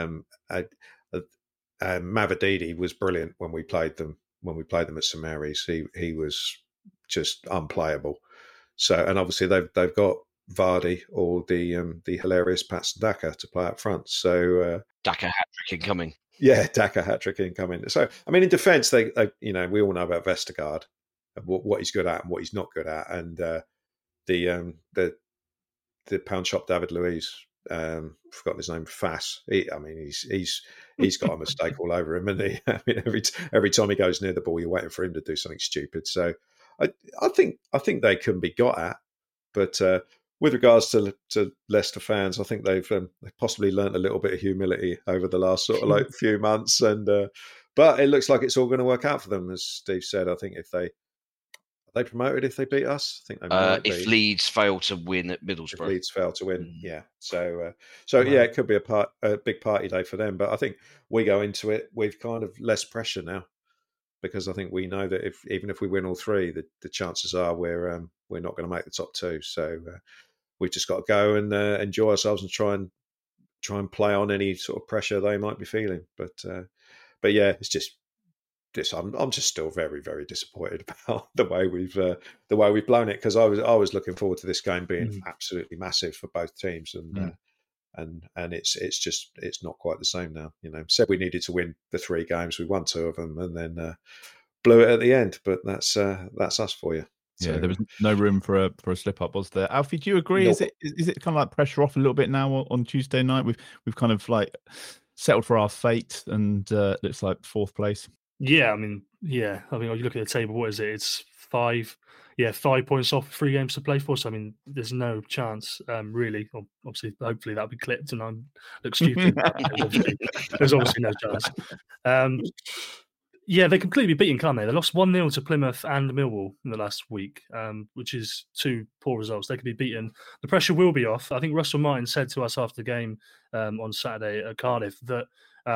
Mavididi was brilliant when we played them at St Mary's. He was just unplayable. So, and obviously they've got Vardy or the hilarious Patson Daka to play up front. So Daka hat-trick incoming. Yeah, Daka hat-trick incoming. So I mean, in defence, they we all know about Vestergaard, what he's good at and what he's not good at, and the pound shop David Luiz. Forgotten his name, Fass. He's got a mistake all over him, and I mean, every time he goes near the ball, you're waiting for him to do something stupid. So I think they can be got at, but with regards to Leicester fans, I think they've possibly learnt a little bit of humility over the last sort of like few months, and but it looks like it's all going to work out for them, as Steve said. I think if they promoted if they beat us? I think they might if Leeds fail to win at Middlesbrough. If Leeds fail to win, yeah. So yeah, it could be a big party day for them. But I think we go into it with kind of less pressure now, because I think we know that even if we win all 3, the chances are we're not going to make the top 2. So we've just got to go and enjoy ourselves and try and play on any sort of pressure they might be feeling. But yeah, it's just. I'm just still very, very disappointed about the way we've blown it, because I was looking forward to this game being absolutely massive for both teams, and it's not quite the same now. Said we needed to win the 3 games, we won 2 of them, and then blew it at the end. But that's us for you. So, yeah, there was no room for a slip up, was there? Alfie, do you agree? Is it kind of like pressure off a little bit now on Tuesday night? We've kind of like settled for our fate, and looks like 4th place. Yeah, I mean, you look at the table. What is it? It's 5 points off, 3 games to play for. So I mean, there's no chance, really. Obviously, hopefully that'll be clipped and I look stupid. There's obviously no chance. Yeah, they completely beaten, can't they? They lost 1-0 to Plymouth and Millwall in the last week, which is 2 poor results. They could be beaten. The pressure will be off. I think Russell Martin said to us after the game on Saturday at Cardiff that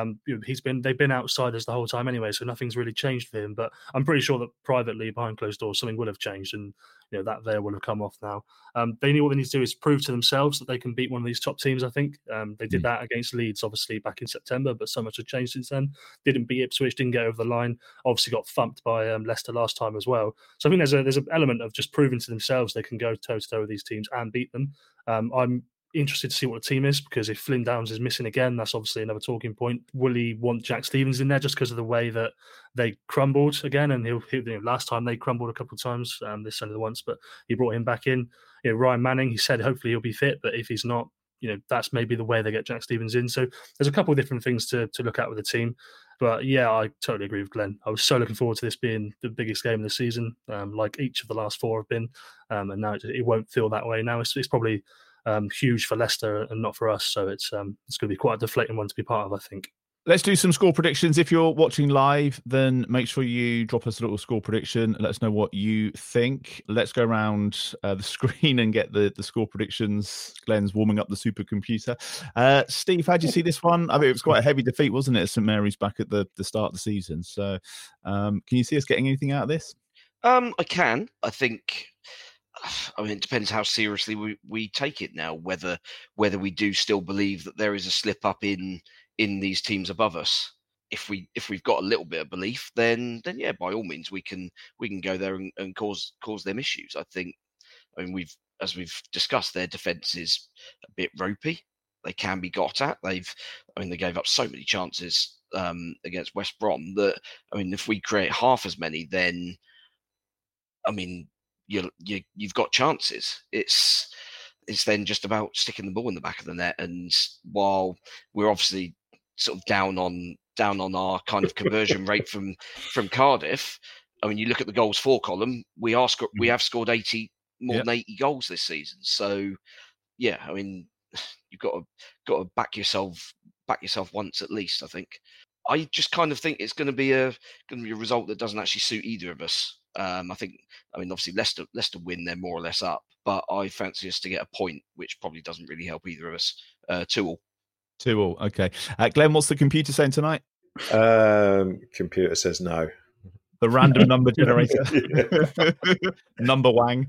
they've been outsiders the whole time anyway, so nothing's really changed for him. But I'm pretty sure that privately, behind closed doors, something would have changed, and that veil will have come off now. They knew what they need to do is prove to themselves that they can beat one of these top teams. I think they did that against Leeds, obviously back in September, but so much has changed since then. Didn't beat Ipswich, didn't get over the line. Obviously got thumped by Leicester last time as well. So I think there's an element of just proving to themselves they can go toe to toe with these teams and beat them. I'm interested to see what the team is, because if Flynn Downs is missing again, that's obviously another talking point. Will he want Jack Stephens in there just because of the way that they crumbled again? And he'll last time they crumbled a couple of times, this only the once, but he brought him back in. Ryan Manning, he said hopefully he'll be fit, but if he's not, that's maybe the way they get Jack Stephens in. So there's a couple of different things to look at with the team. But yeah, I totally agree with Glenn. I was so looking forward to this being the biggest game of the season, like each of the last 4 have been. And now it won't feel that way. Now it's probably huge for Leicester and not for us. So it's going to be quite a deflating one to be part of, I think. Let's do some score predictions. If you're watching live, then make sure you drop us a little score prediction. Let us know what you think. Let's go around the screen and get the score predictions. Glenn's warming up the supercomputer. Steve, how do you see this one? I mean, it was quite a heavy defeat, wasn't it, at St Mary's back at the start of the season? So can you see us getting anything out of this? I can. I think... I mean, it depends how seriously we take it now, whether we do still believe that there is a slip up in in these teams above us. If we've got a little bit of belief, then yeah, by all means we can go there and cause them issues. I mean, as we've discussed, their defence is a bit ropey. They can be got at. They gave up so many chances against West Brom that, I mean, if we create half as many, then, I mean, you've got chances. It's then just about sticking the ball in the back of the net. And while we're obviously sort of down on our kind of conversion rate from Cardiff, I mean, you look at the goals for column, we have scored more than 80 goals this season. So yeah, I mean, you've got to back yourself once at least. I think. I just kind of think it's going to be a result that doesn't actually suit either of us. I mean, obviously Leicester win, they're more or less up, but I fancy us to get a point, which probably doesn't really help either of us. 2-2. 2-2. Okay, Glenn, what's the computer saying tonight? Computer says no. The random number generator. Number Wang.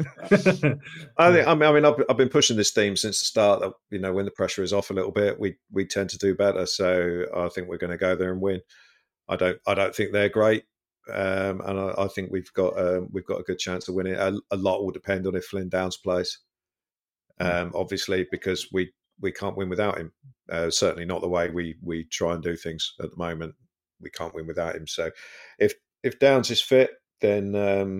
I mean, I've been pushing this theme since the start that, you know, when the pressure is off a little bit, we tend to do better. So I think we're going to go there and win. I don't think they're great, and I think we've got a good chance of winning. A lot will depend on if Flynn Downs plays, obviously, because we can't win without him. Certainly not the way we try and do things at the moment. We can't win without him. So if Downs is fit, then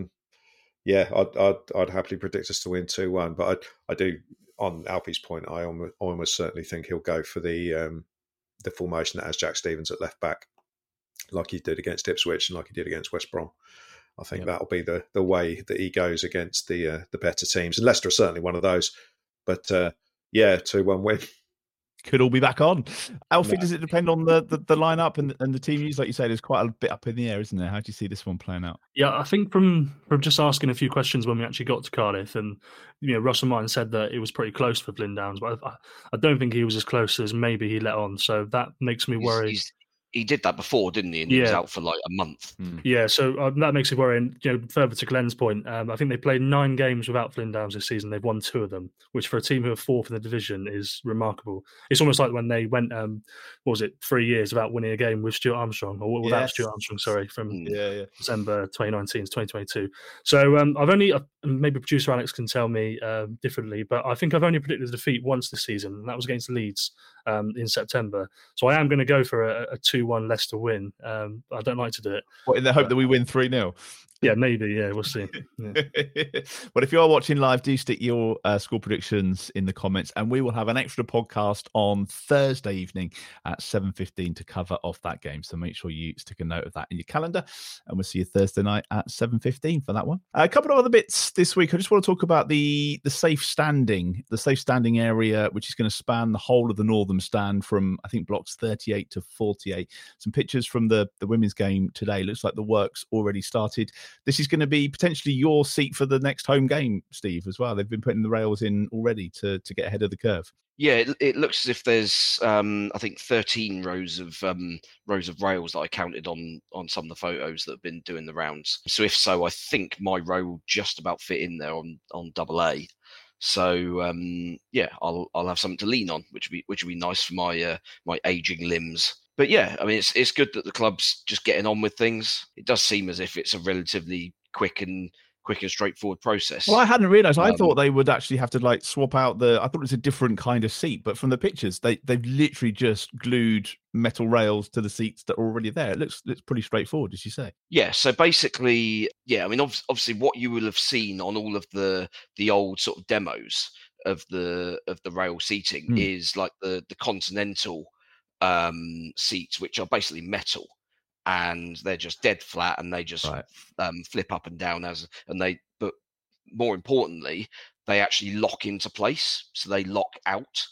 I'd happily predict us to win 2-1. But I do, on Alfie's point, I almost certainly think he'll go for the formation that has Jack Stevens at left back, like he did against Ipswich and like he did against West Brom. I think that'll be the way that he goes against the better teams. And Leicester are certainly one of those. But 2-1 win. Could all be back on. Alfie, does it depend on the lineup and the team use? Like you say, there's quite a bit up in the air, isn't there? How do you see this one playing out? Yeah, I think from just asking a few questions when we actually got to Cardiff, and Russell Martin said that it was pretty close for Flynn Downs, but I don't think he was as close as maybe he let on. So that makes me worry. He did that before, didn't he? And he was out for like a month. Yeah, so that makes me worry. And further to Glenn's point, I think they played 9 games without Flynn Downs this season. They've won 2 of them, which for a team who are 4th in the division is remarkable. It's almost like when they went, 3 years without winning a game with Stuart Armstrong, or without Stuart Armstrong, sorry, from December 2019 to 2022. So I've only, maybe producer Alex can tell me differently, but I think I've only predicted a defeat once this season, and that was against Leeds in September. So I am going to go for a 2-1 Leicester win. I don't like to do it. What, in the hope that we win 3-0? Yeah, maybe. Yeah, we'll see. Yeah. But if you are watching live, do stick your score predictions in the comments, and we will have an extra podcast on Thursday evening at 7:15 to cover off that game. So make sure you stick a note of that in your calendar, and we'll see you Thursday night at 7:15 for that one. A couple of other bits this week. I just want to talk about the safe standing area, which is going to span the whole of the northern stand from, I think, blocks 38 to 48. Some pictures from the women's game today. Looks like the work's already started. This is going to be potentially your seat for the next home game, Steve, as well. They've been putting the rails in already to get ahead of the curve. Yeah, it looks as if there's, I think, 13 rows of rails that I counted on some of the photos that have been doing the rounds. So if so, I think my row will just about fit in there on AA. So I'll have something to lean on, which would be nice for my aging limbs. But yeah, I mean, it's good that the club's just getting on with things. It does seem as if it's a relatively quick and straightforward process. Well, I hadn't realised. I thought they would actually have to swap out I thought it was a different kind of seat, but from the pictures, they've literally just glued metal rails to the seats that are already there. It looks pretty straightforward, as you say. Yeah. So basically, I mean, obviously, what you will have seen on all of the old sort of demos of the rail seating is like the Continental seats, which are basically metal, and they're just dead flat, and they just flip up and down but more importantly, they actually lock into place, so they lock out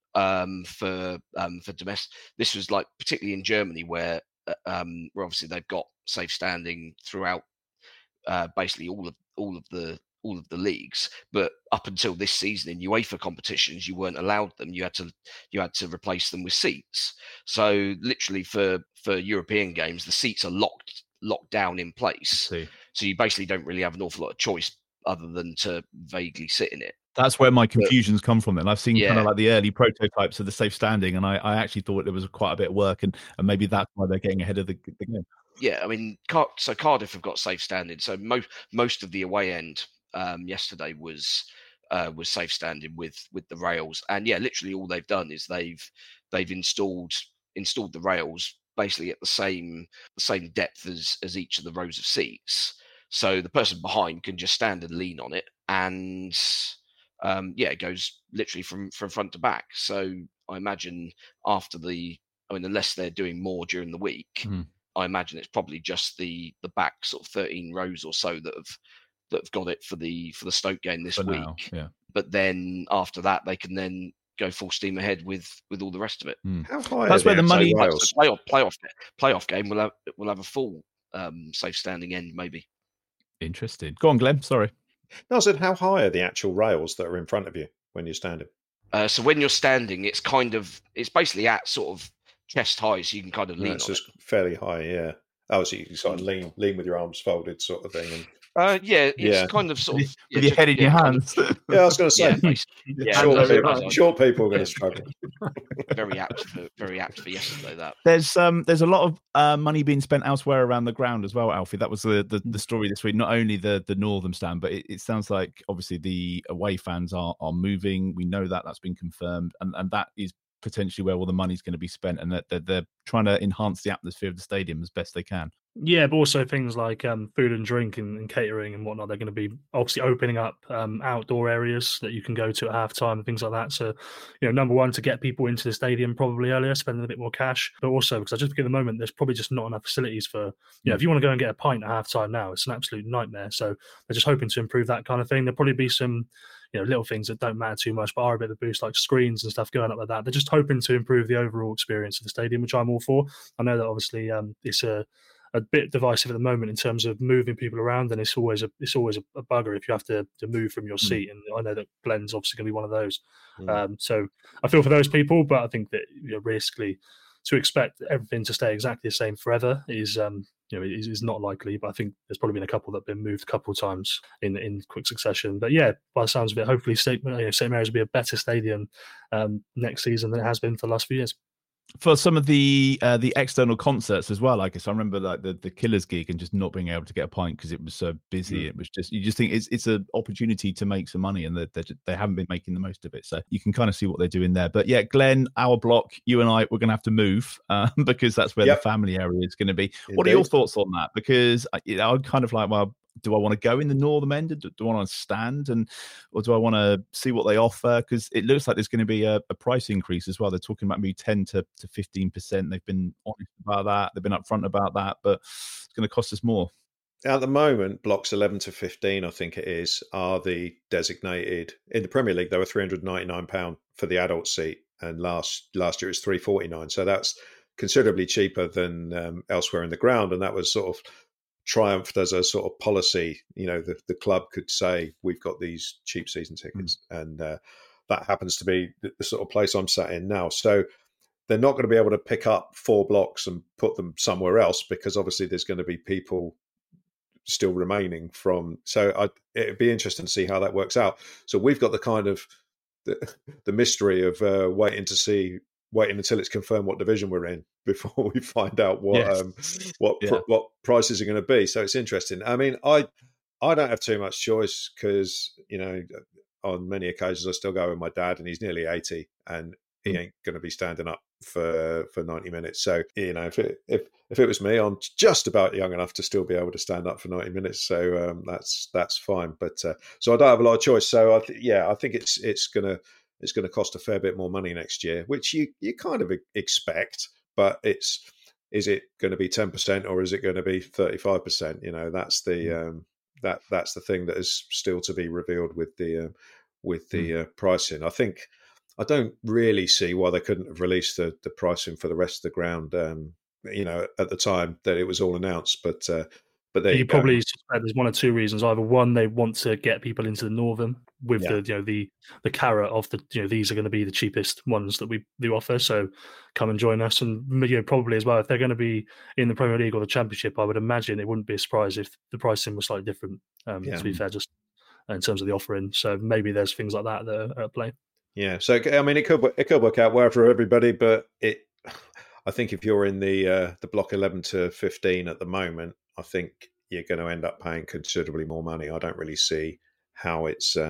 for domestic. This was like particularly in Germany, where obviously they've got safe standing throughout basically all of the leagues, but up until this season in UEFA competitions, you weren't allowed them. You had to replace them with seats. So literally for European games, the seats are locked down in place. So you basically don't really have an awful lot of choice other than to vaguely sit in it. That's where my confusions come from. Then I've seen kind Yeah. of like the early prototypes of the safe standing, and I actually thought there was quite a bit of work, and maybe that's why they're getting ahead of the game. Yeah, I mean, so Cardiff have got safe standing. So most of the away end yesterday was safe standing with the rails, and yeah, literally all they've done is they've installed the rails basically at the same depth as each of the rows of seats. So the person behind can just stand and lean on it, and it goes literally from front to back. So I imagine unless they're doing more during the week, I imagine it's probably just the back sort of 13 rows or so that have got it for the Stoke game this week. Now, yeah. But then after that, they can then go full steam ahead with all the rest of it. How high? That's where the money. So playoff game will have a full safe standing end maybe. Interesting. Go on, Glenn. Sorry. No, I said, how high are the actual rails that are in front of you when you're standing? So when you're standing, it's basically at sort of chest high, so you can kind of lean on it. It's fairly high, yeah. Oh, so you can sort of lean with your arms folded, sort of thing. And kind of sort of with your head in your hands. Yeah, I was going to say, short people are going to struggle. Very apt for yesterday. That there's a lot of money being spent elsewhere around the ground as well, Alfie. That was the story this week. Not only the Northern stand, but it sounds like obviously the away fans are moving. We know that's been confirmed, and that is potentially where all the money's going to be spent, and that they're trying to enhance the atmosphere of the stadium as best they can. Yeah, but also things like food and drink and catering and whatnot. They're going to be obviously opening up outdoor areas that you can go to at halftime and things like that. So, number one, to get people into the stadium probably earlier, spending a bit more cash, but also because I just think at the moment there's probably just not enough facilities for, if you want to go and get a pint at halftime now, it's an absolute nightmare. So they're just hoping to improve that kind of thing. There'll probably be some little things that don't matter too much, but are a bit of a boost, like screens and stuff going up like that. They're just hoping to improve the overall experience of the stadium, which I'm all for. I know that obviously it's a bit divisive at the moment in terms of moving people around, and it's always a bugger if you have to move from your seat. And I know that Glenn's obviously going to be one of those. So I feel for those people, but I think that realistically, to expect everything to stay exactly the same forever is not likely. But I think there's probably been a couple that have been moved a couple of times in quick succession. But yeah, by the sounds of it, hopefully St. Mary's will be a better stadium next season than it has been for the last few years. For some of the external concerts as well, I guess I remember like the Killers gig and just not being able to get a pint because it was so busy. It was you just think it's an opportunity to make some money, and they haven't been making the most of it. So you can kind of see what they're doing there. But yeah, Glenn, our block, you and I, we're going to have to move because that's where the family area is going to be. Indeed. What are your thoughts on that? Because I'd kind of like, well, do I want to go in the northern end? Do I want to stand, or do I want to see what they offer? Because it looks like there's going to be a price increase as well. They're talking about maybe 10 to 15%. They've been honest about that. They've been upfront about that, but it's going to cost us more. At the moment, blocks 11 to 15, I think it is, are the designated. In the Premier League, they were £399 for the adult seat, and last year it was £349. So that's considerably cheaper than elsewhere in the ground, and that was sort of triumphed as a sort of policy. The club could say, we've got these cheap season tickets, and that happens to be the sort of place I'm sat in now. So they're not going to be able to pick up 4 blocks and put them somewhere else, because obviously there's going to be people still remaining from. So it'd be interesting to see how that works out. So we've got the kind of the mystery of waiting until it's confirmed what division we're in before we find out what prices are going to be. So it's interesting. I mean, I don't have too much choice because, on many occasions I still go with my dad, and he's nearly 80 and he ain't going to be standing up for 90 minutes. So, if it was me, I'm just about young enough to still be able to stand up for 90 minutes. So that's fine. But so I don't have a lot of choice. So I think it's going to cost a fair bit more money next year, which you kind of expect, but is it going to be 10% or is it going to be 35%? That's the that's the thing that is still to be revealed with the pricing. I don't really see why they couldn't have released the pricing for the rest of the ground, at the time that it was all announced, but there you probably suspect there's one or two reasons. Either one, they want to get people into the northern with the carrot of these are going to be the cheapest ones that we do offer, so come and join us. And probably as well, if they're going to be in the Premier League or the Championship, I would imagine it wouldn't be a surprise if the pricing was slightly different. To be fair, just in terms of the offering. So maybe there's things like that that are at play. Yeah, so I mean, it could work out well for everybody, but I think if you're in the block 11 to 15 at the moment, I think you're going to end up paying considerably more money. I don't really see how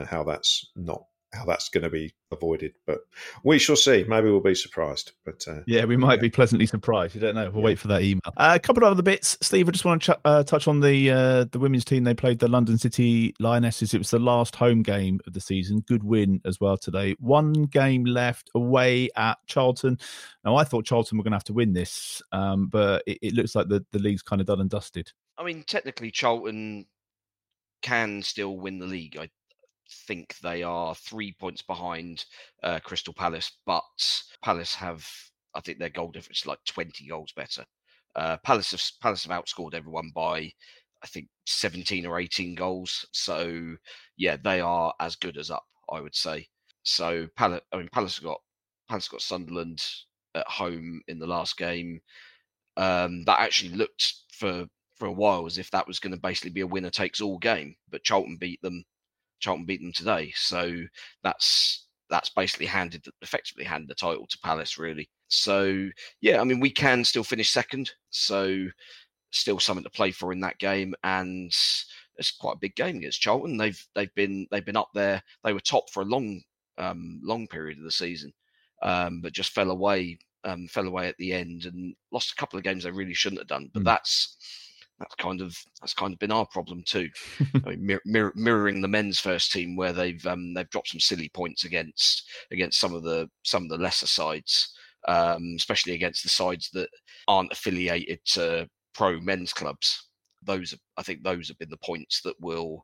that's going to be avoided, but we shall see. Maybe we'll be surprised. But yeah, we might be pleasantly surprised. You don't know. We'll wait for that email. A couple of other bits, Steve. I just want to touch on the women's team. They played the London City Lionesses. It was the last home game of the season. Good win as well today. One game left away at Charlton. Now, I thought Charlton were going to have to win this, but it looks like the league's kind of done and dusted. I mean, technically, Charlton can still win the league. I think they are 3 points behind Crystal Palace, but Palace have, I think their goal difference is like 20 goals better. Palace have outscored everyone by, I think, 17 or 18 goals. So yeah, they are as good as up, I would say. So Palace got Sunderland at home in the last game. That actually looked for a while as if that was going to basically be a winner takes all game, but Charlton beat them today. So that's basically effectively handed the title to Palace, really. So yeah, I mean, we can still finish second, so still something to play for in that game, and it's quite a big game against Charlton. They've been up there. They were top for a long period of the season, but just fell away at the end and lost a couple of games they really shouldn't have done. But that's kind of been our problem too. I mean, mirroring the men's first team, where they've dropped some silly points against some of the lesser sides, especially against the sides that aren't affiliated to pro men's clubs. I think those have been the points that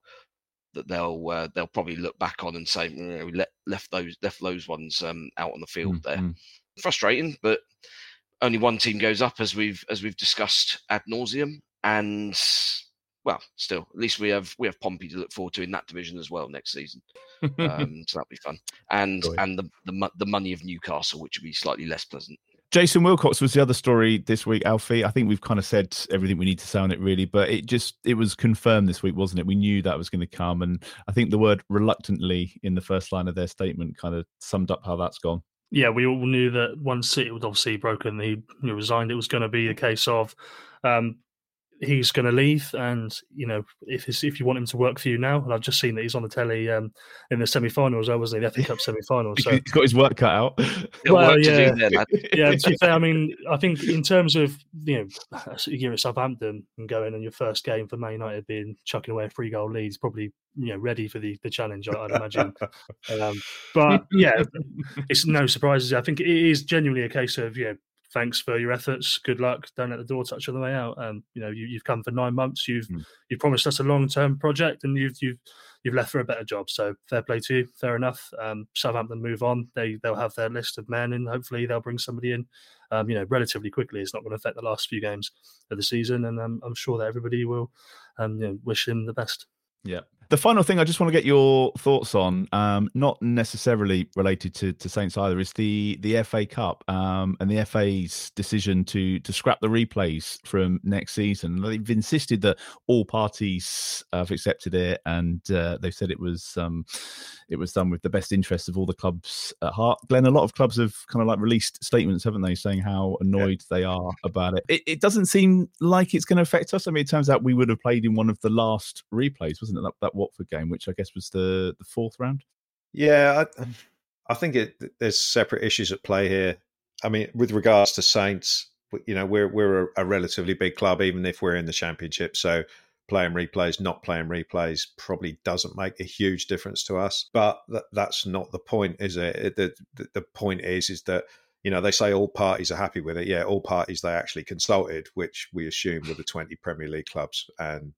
they'll probably look back on and say, we left those ones out on the field there. Frustrating, but only one team goes up, as we've discussed ad nauseum. And well, still, at least we have Pompey to look forward to in that division as well next season. So that'll be fun. And the money of Newcastle, which will be slightly less pleasant. Jason Wilcox was the other story this week, Alfie. I think we've kind of said everything we need to say on it, really, but it was confirmed this week, wasn't it? We knew that was going to come, and I think the word reluctantly in the first line of their statement kind of summed up how that's gone. Yeah, we all knew that once it was obviously broken, he resigned. It was going to be a case of he's going to leave, and if you want him to work for you now, and I've just seen that he's on the telly in the semi-finals, wasn't he? The FA Cup semi-finals. So he's got his work cut out. Well, yeah, yeah. To be fair, I mean, I think in terms of you're at Southampton and going on your first game for Man United, being chucking away a 3-goal lead, probably ready for the challenge, I'd imagine. But yeah, it's no surprises. I think it is genuinely a case of thanks for your efforts. Good luck. Don't let the door touch on the way out. You've come for 9 months. You've promised us a long-term project, and you've left for a better job. So fair play to you. Fair enough. Southampton move on. They'll have their list of men, and hopefully they'll bring somebody in. Relatively quickly. It's not going to affect the last few games of the season, and I'm sure that everybody will wish him the best. Yeah. The final thing I just want to get your thoughts on, not necessarily related to Saints either, is the FA Cup and the FA's decision to scrap the replays from next season. They've insisted that all parties have accepted it, and they've said it was done with the best interests of all the clubs at heart. Glenn, a lot of clubs have kind of like released statements, haven't they, saying how annoyed they are about it. It doesn't seem like it's going to affect us. I mean, it turns out we would have played in one of the last replays, wasn't it? That Watford game, which I guess was the fourth round. Yeah, I think there's separate issues at play here. I mean, with regards to Saints, we're a relatively big club, even if we're in the Championship. So playing replays, not playing replays probably doesn't make a huge difference to us. But that's not the point, is it? The point is that they say all parties are happy with it. Yeah, all parties they actually consulted, which we assume were the 20 Premier League clubs,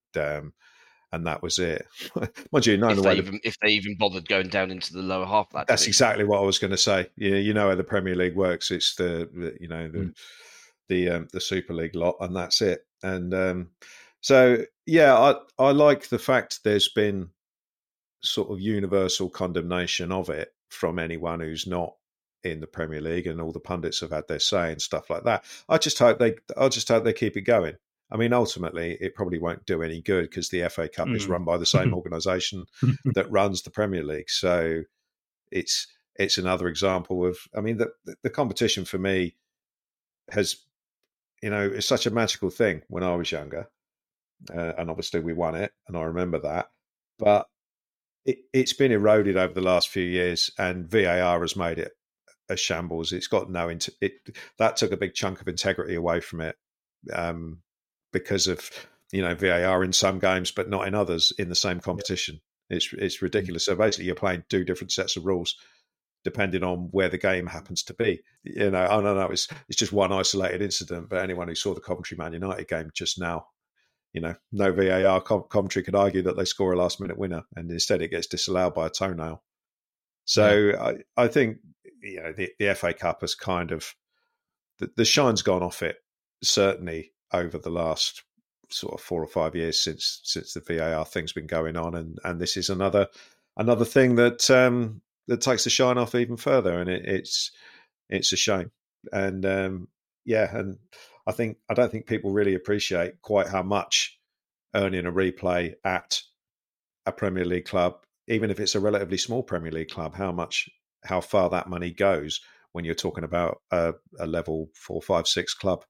and that was it. Mind you, if they even bothered going down into the lower half of that. That's exactly what I was going to say. Yeah, how the Premier League works. It's the Super League lot, and that's it. And so, yeah, I like the fact there's been sort of universal condemnation of it from anyone who's not in the Premier League, and all the pundits have had their say and stuff like that. I just hope they keep it going. I mean, ultimately, it probably won't do any good because the FA Cup is run by the same organisation that runs the Premier League. So it's another example of, I mean, the competition for me has, it's such a magical thing when I was younger. And obviously we won it, and I remember that. But it's been eroded over the last few years, and VAR has made it a shambles. It's got that took a big chunk of integrity away from it. Because of VAR in some games, but not in others in the same competition. Yeah. It's ridiculous. So basically, you're playing two different sets of rules depending on where the game happens to be. I don't know. It's just one isolated incident, but anyone who saw the Coventry Man United game just now, no VAR Coventry could argue that they score a last minute winner, and instead it gets disallowed by a toenail. So I think the FA Cup has kind of the shine's gone off it, certainly over the last sort of 4 or 5 years since the VAR thing's been going on, and this is another thing that takes the shine off even further, and it's a shame. And and I don't think people really appreciate quite how much earning a replay at a Premier League club, even if it's a relatively small Premier League club, how far that money goes when you're talking about a level 4, 5, 6 club.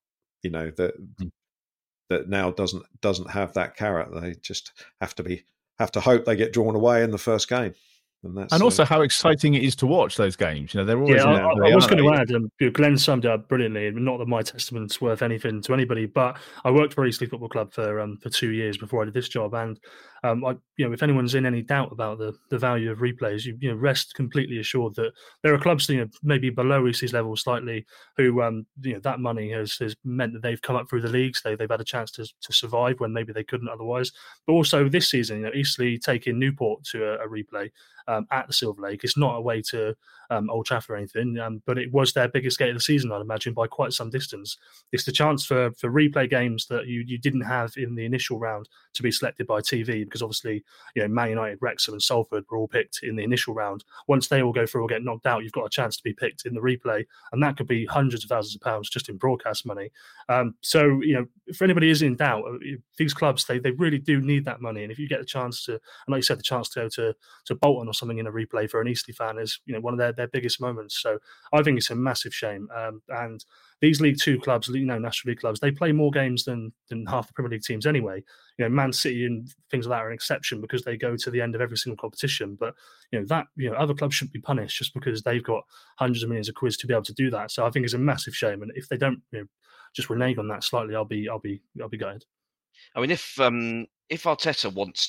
That now doesn't have that carrot. They just have to hope they get drawn away in the first game. And also how exciting it is to watch those games. They're always. I was going to add, Glenn summed it up brilliantly. Not that my testament's worth anything to anybody, but I worked for Eastleigh Football Club for 2 years before I did this job, and if anyone's in any doubt about the value of replays, you rest completely assured that there are clubs maybe below Eastleigh's level slightly who that money has meant that they've come up through the leagues. They've had a chance to survive when maybe they couldn't otherwise. But also this season, Eastleigh taking Newport to a replay at the Silver Lake. It's not away to Old Trafford or anything, but it was their biggest game of the season, I'd imagine, by quite some distance. It's the chance for replay games that you didn't have in the initial round to be selected by TV, because obviously, Man United, Wrexham and Salford were all picked in the initial round. Once they all go through or get knocked out, you've got a chance to be picked in the replay, and that could be hundreds of thousands of pounds just in broadcast money. So, if anybody is in doubt, these clubs, they really do need that money. And if you get the chance to, and like you said, the chance to go to Bolton or something in a replay for an Eastleigh fan is, one of their biggest moments. So I think it's a massive shame. And these League Two clubs, National League clubs, they play more games than half the Premier League teams anyway. Man City and things like that are an exception because they go to the end of every single competition. But other clubs shouldn't be punished just because they've got hundreds of millions of quid to be able to do that. So I think it's a massive shame. And if they don't, just renege on that slightly, I'll be gutted. I mean, if Arteta wants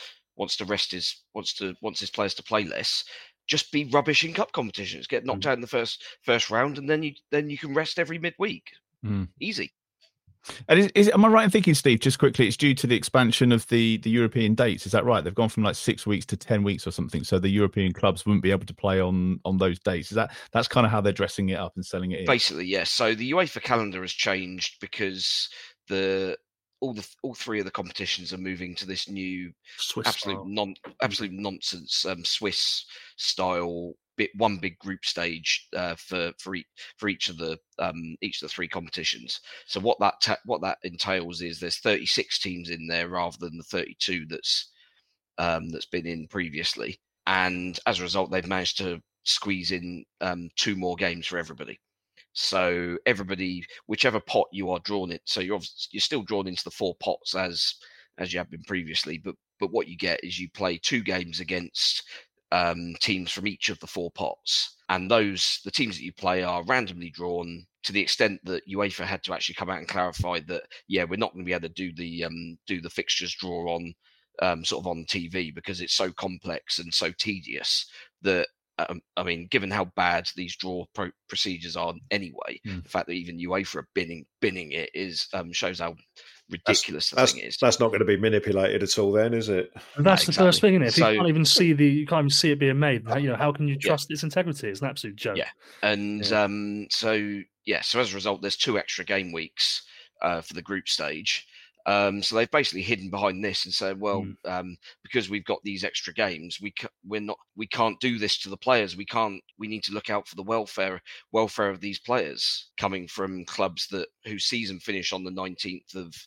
his players to play less, just be rubbish in cup competitions, get knocked out in the first round, and then you can rest every midweek. Easy. And am I right in thinking, Steve, just quickly, it's due to the expansion of the European dates? Is that right? They've gone from like 6 weeks to 10 weeks or something, so the European clubs wouldn't be able to play on those dates. That's kind of how they're dressing it up and selling it in? Basically, yes. So the UEFA calendar has changed because all three of the competitions are moving to this new absolute nonsense Swiss style one big group stage for each of the three competitions. So what that entails is there's 36 teams in there rather than the 32 that's been in previously, and as a result, they've managed to squeeze in 2 more games for everybody. So everybody, whichever pot you are drawn in, so you're still drawn into the 4 pots as you have been previously, but what you get is you play 2 games against teams from each of the 4 pots, and the teams that you play are randomly drawn to the extent that UEFA had to actually come out and clarify that we're not going to be able to do the fixtures draw on sort of on TV because it's so complex and so tedious that. I mean, given how bad these draw procedures are anyway, the fact that even UEFA are binning it is shows how ridiculous the thing is. That's not going to be manipulated at all, then, is it? And that's the first thing, isn't it? If you can't even see it being made, how can you trust its integrity? It's an absolute joke. Yeah, and so as a result, there's 2 extra game weeks for the group stage. So they've basically hidden behind this and said, well, because we've got these extra games, we can't do this to the players. We need to look out for the welfare of these players coming from clubs whose season finish on the 19th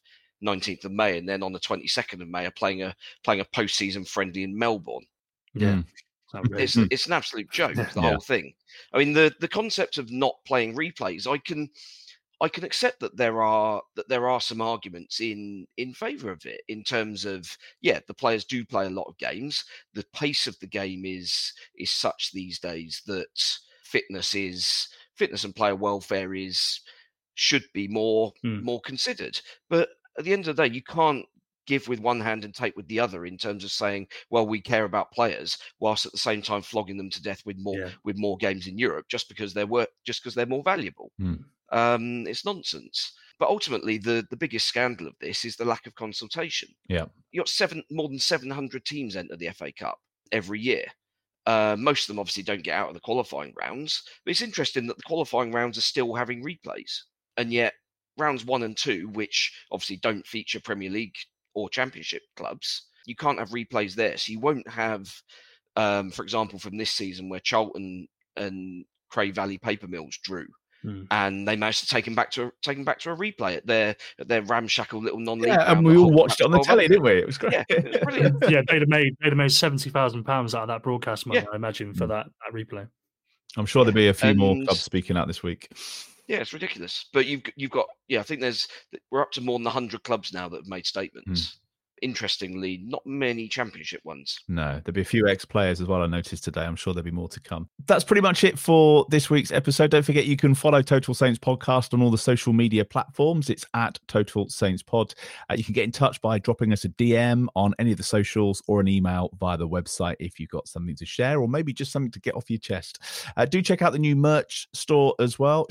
19th of May, and then on the 22nd of May are playing a post-season friendly in Melbourne. Yeah. It's an absolute joke, the whole thing. I mean, the concept of not playing replays, I can accept that there are some arguments in favour of it, in terms of, the players do play a lot of games. The pace of the game is such these days that fitness and player welfare should be more considered. But at the end of the day, you can't give with one hand and take with the other, in terms of saying, well, we care about players, whilst at the same time flogging them to death with more games in Europe just because they're more valuable. It's nonsense. But ultimately, the biggest scandal of this is the lack of consultation. Yeah, you got more than 700 teams enter the FA Cup every year. Most of them obviously don't get out of the qualifying rounds, but it's interesting that the qualifying rounds are still having replays, and yet rounds 1 and 2, which obviously don't feature Premier League or Championship clubs, you can't have replays there. So you won't have, for example, from this season where Charlton and Cray Valley Paper Mills drew, and they managed to take him back to a replay at their ramshackle little non-league. Yeah, and we all watched it on the telly, didn't we? It was great. Yeah, it was brilliant. Yeah, they'd have made £70,000 out of that broadcast money, I imagine, for that replay. I'm sure there'll be a few more clubs speaking out this week. Yeah, it's ridiculous. But you've got, I think we're up to more than 100 clubs now that have made statements. Interestingly, not many Championship ones. No, there'll be a few ex-players as well, I noticed today. I'm sure there'll be more to come. That's pretty much it for this week's episode. Don't forget, you can follow Total Saints Podcast on all the social media platforms. It's at Total Saints Pod. You can get in touch by dropping us a DM on any of the socials, or an email via the website if you've got something to share, or maybe just something to get off your chest. Do check out the new merch store as well,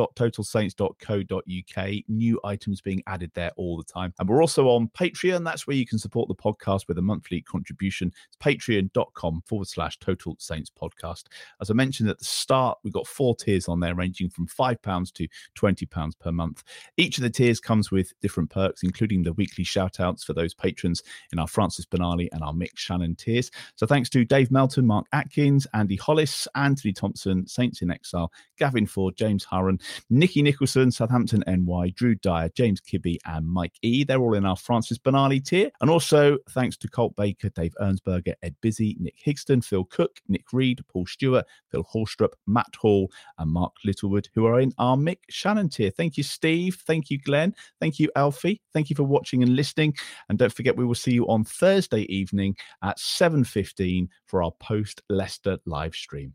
shop.totalsaints.co.uk. New items being added there all the time. And we're also on Patreon. That's where you can support the podcast with a monthly contribution. It's patreon.com/Total Saints Podcast. As I mentioned at the start, we've got 4 tiers on there, ranging from £5 to £20 per month. Each of the tiers comes with different perks, including the weekly shout outs for those patrons in our Francis Benali and our Mick Shannon tiers. So thanks to Dave Melton, Mark Atkins, Andy Hollis, Anthony Thompson, Saints in Exile, Gavin Ford, James Harron, Nicky Nicholson, Southampton NY, Drew Dyer, James Kibbe, and Mike E. They're all in our Francis Benali tier. And also thanks to Colt Baker, Dave Ernsberger, Ed Busy, Nick Higston, Phil Cook, Nick Reed, Paul Stewart, Phil Horstrup, Matt Hall, and Mark Littlewood, who are in our Mick Shannon tier. Thank you, Steve. Thank you, Glenn. Thank you, Alfie. Thank you for watching and listening. And don't forget, we will see you on Thursday evening at 7:15 for our post-Leicester live stream.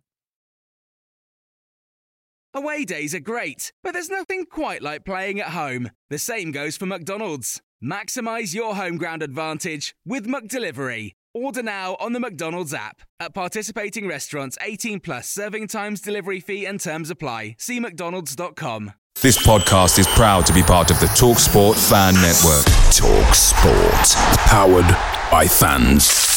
Away days are great, but there's nothing quite like playing at home. The same goes for McDonald's. Maximise your home ground advantage with McDelivery. Order now on the McDonald's app. At participating restaurants, 18 plus, serving times, delivery fee and terms apply. See mcdonalds.com. This podcast is proud to be part of the TalkSport Fan Network. TalkSport. Powered by fans.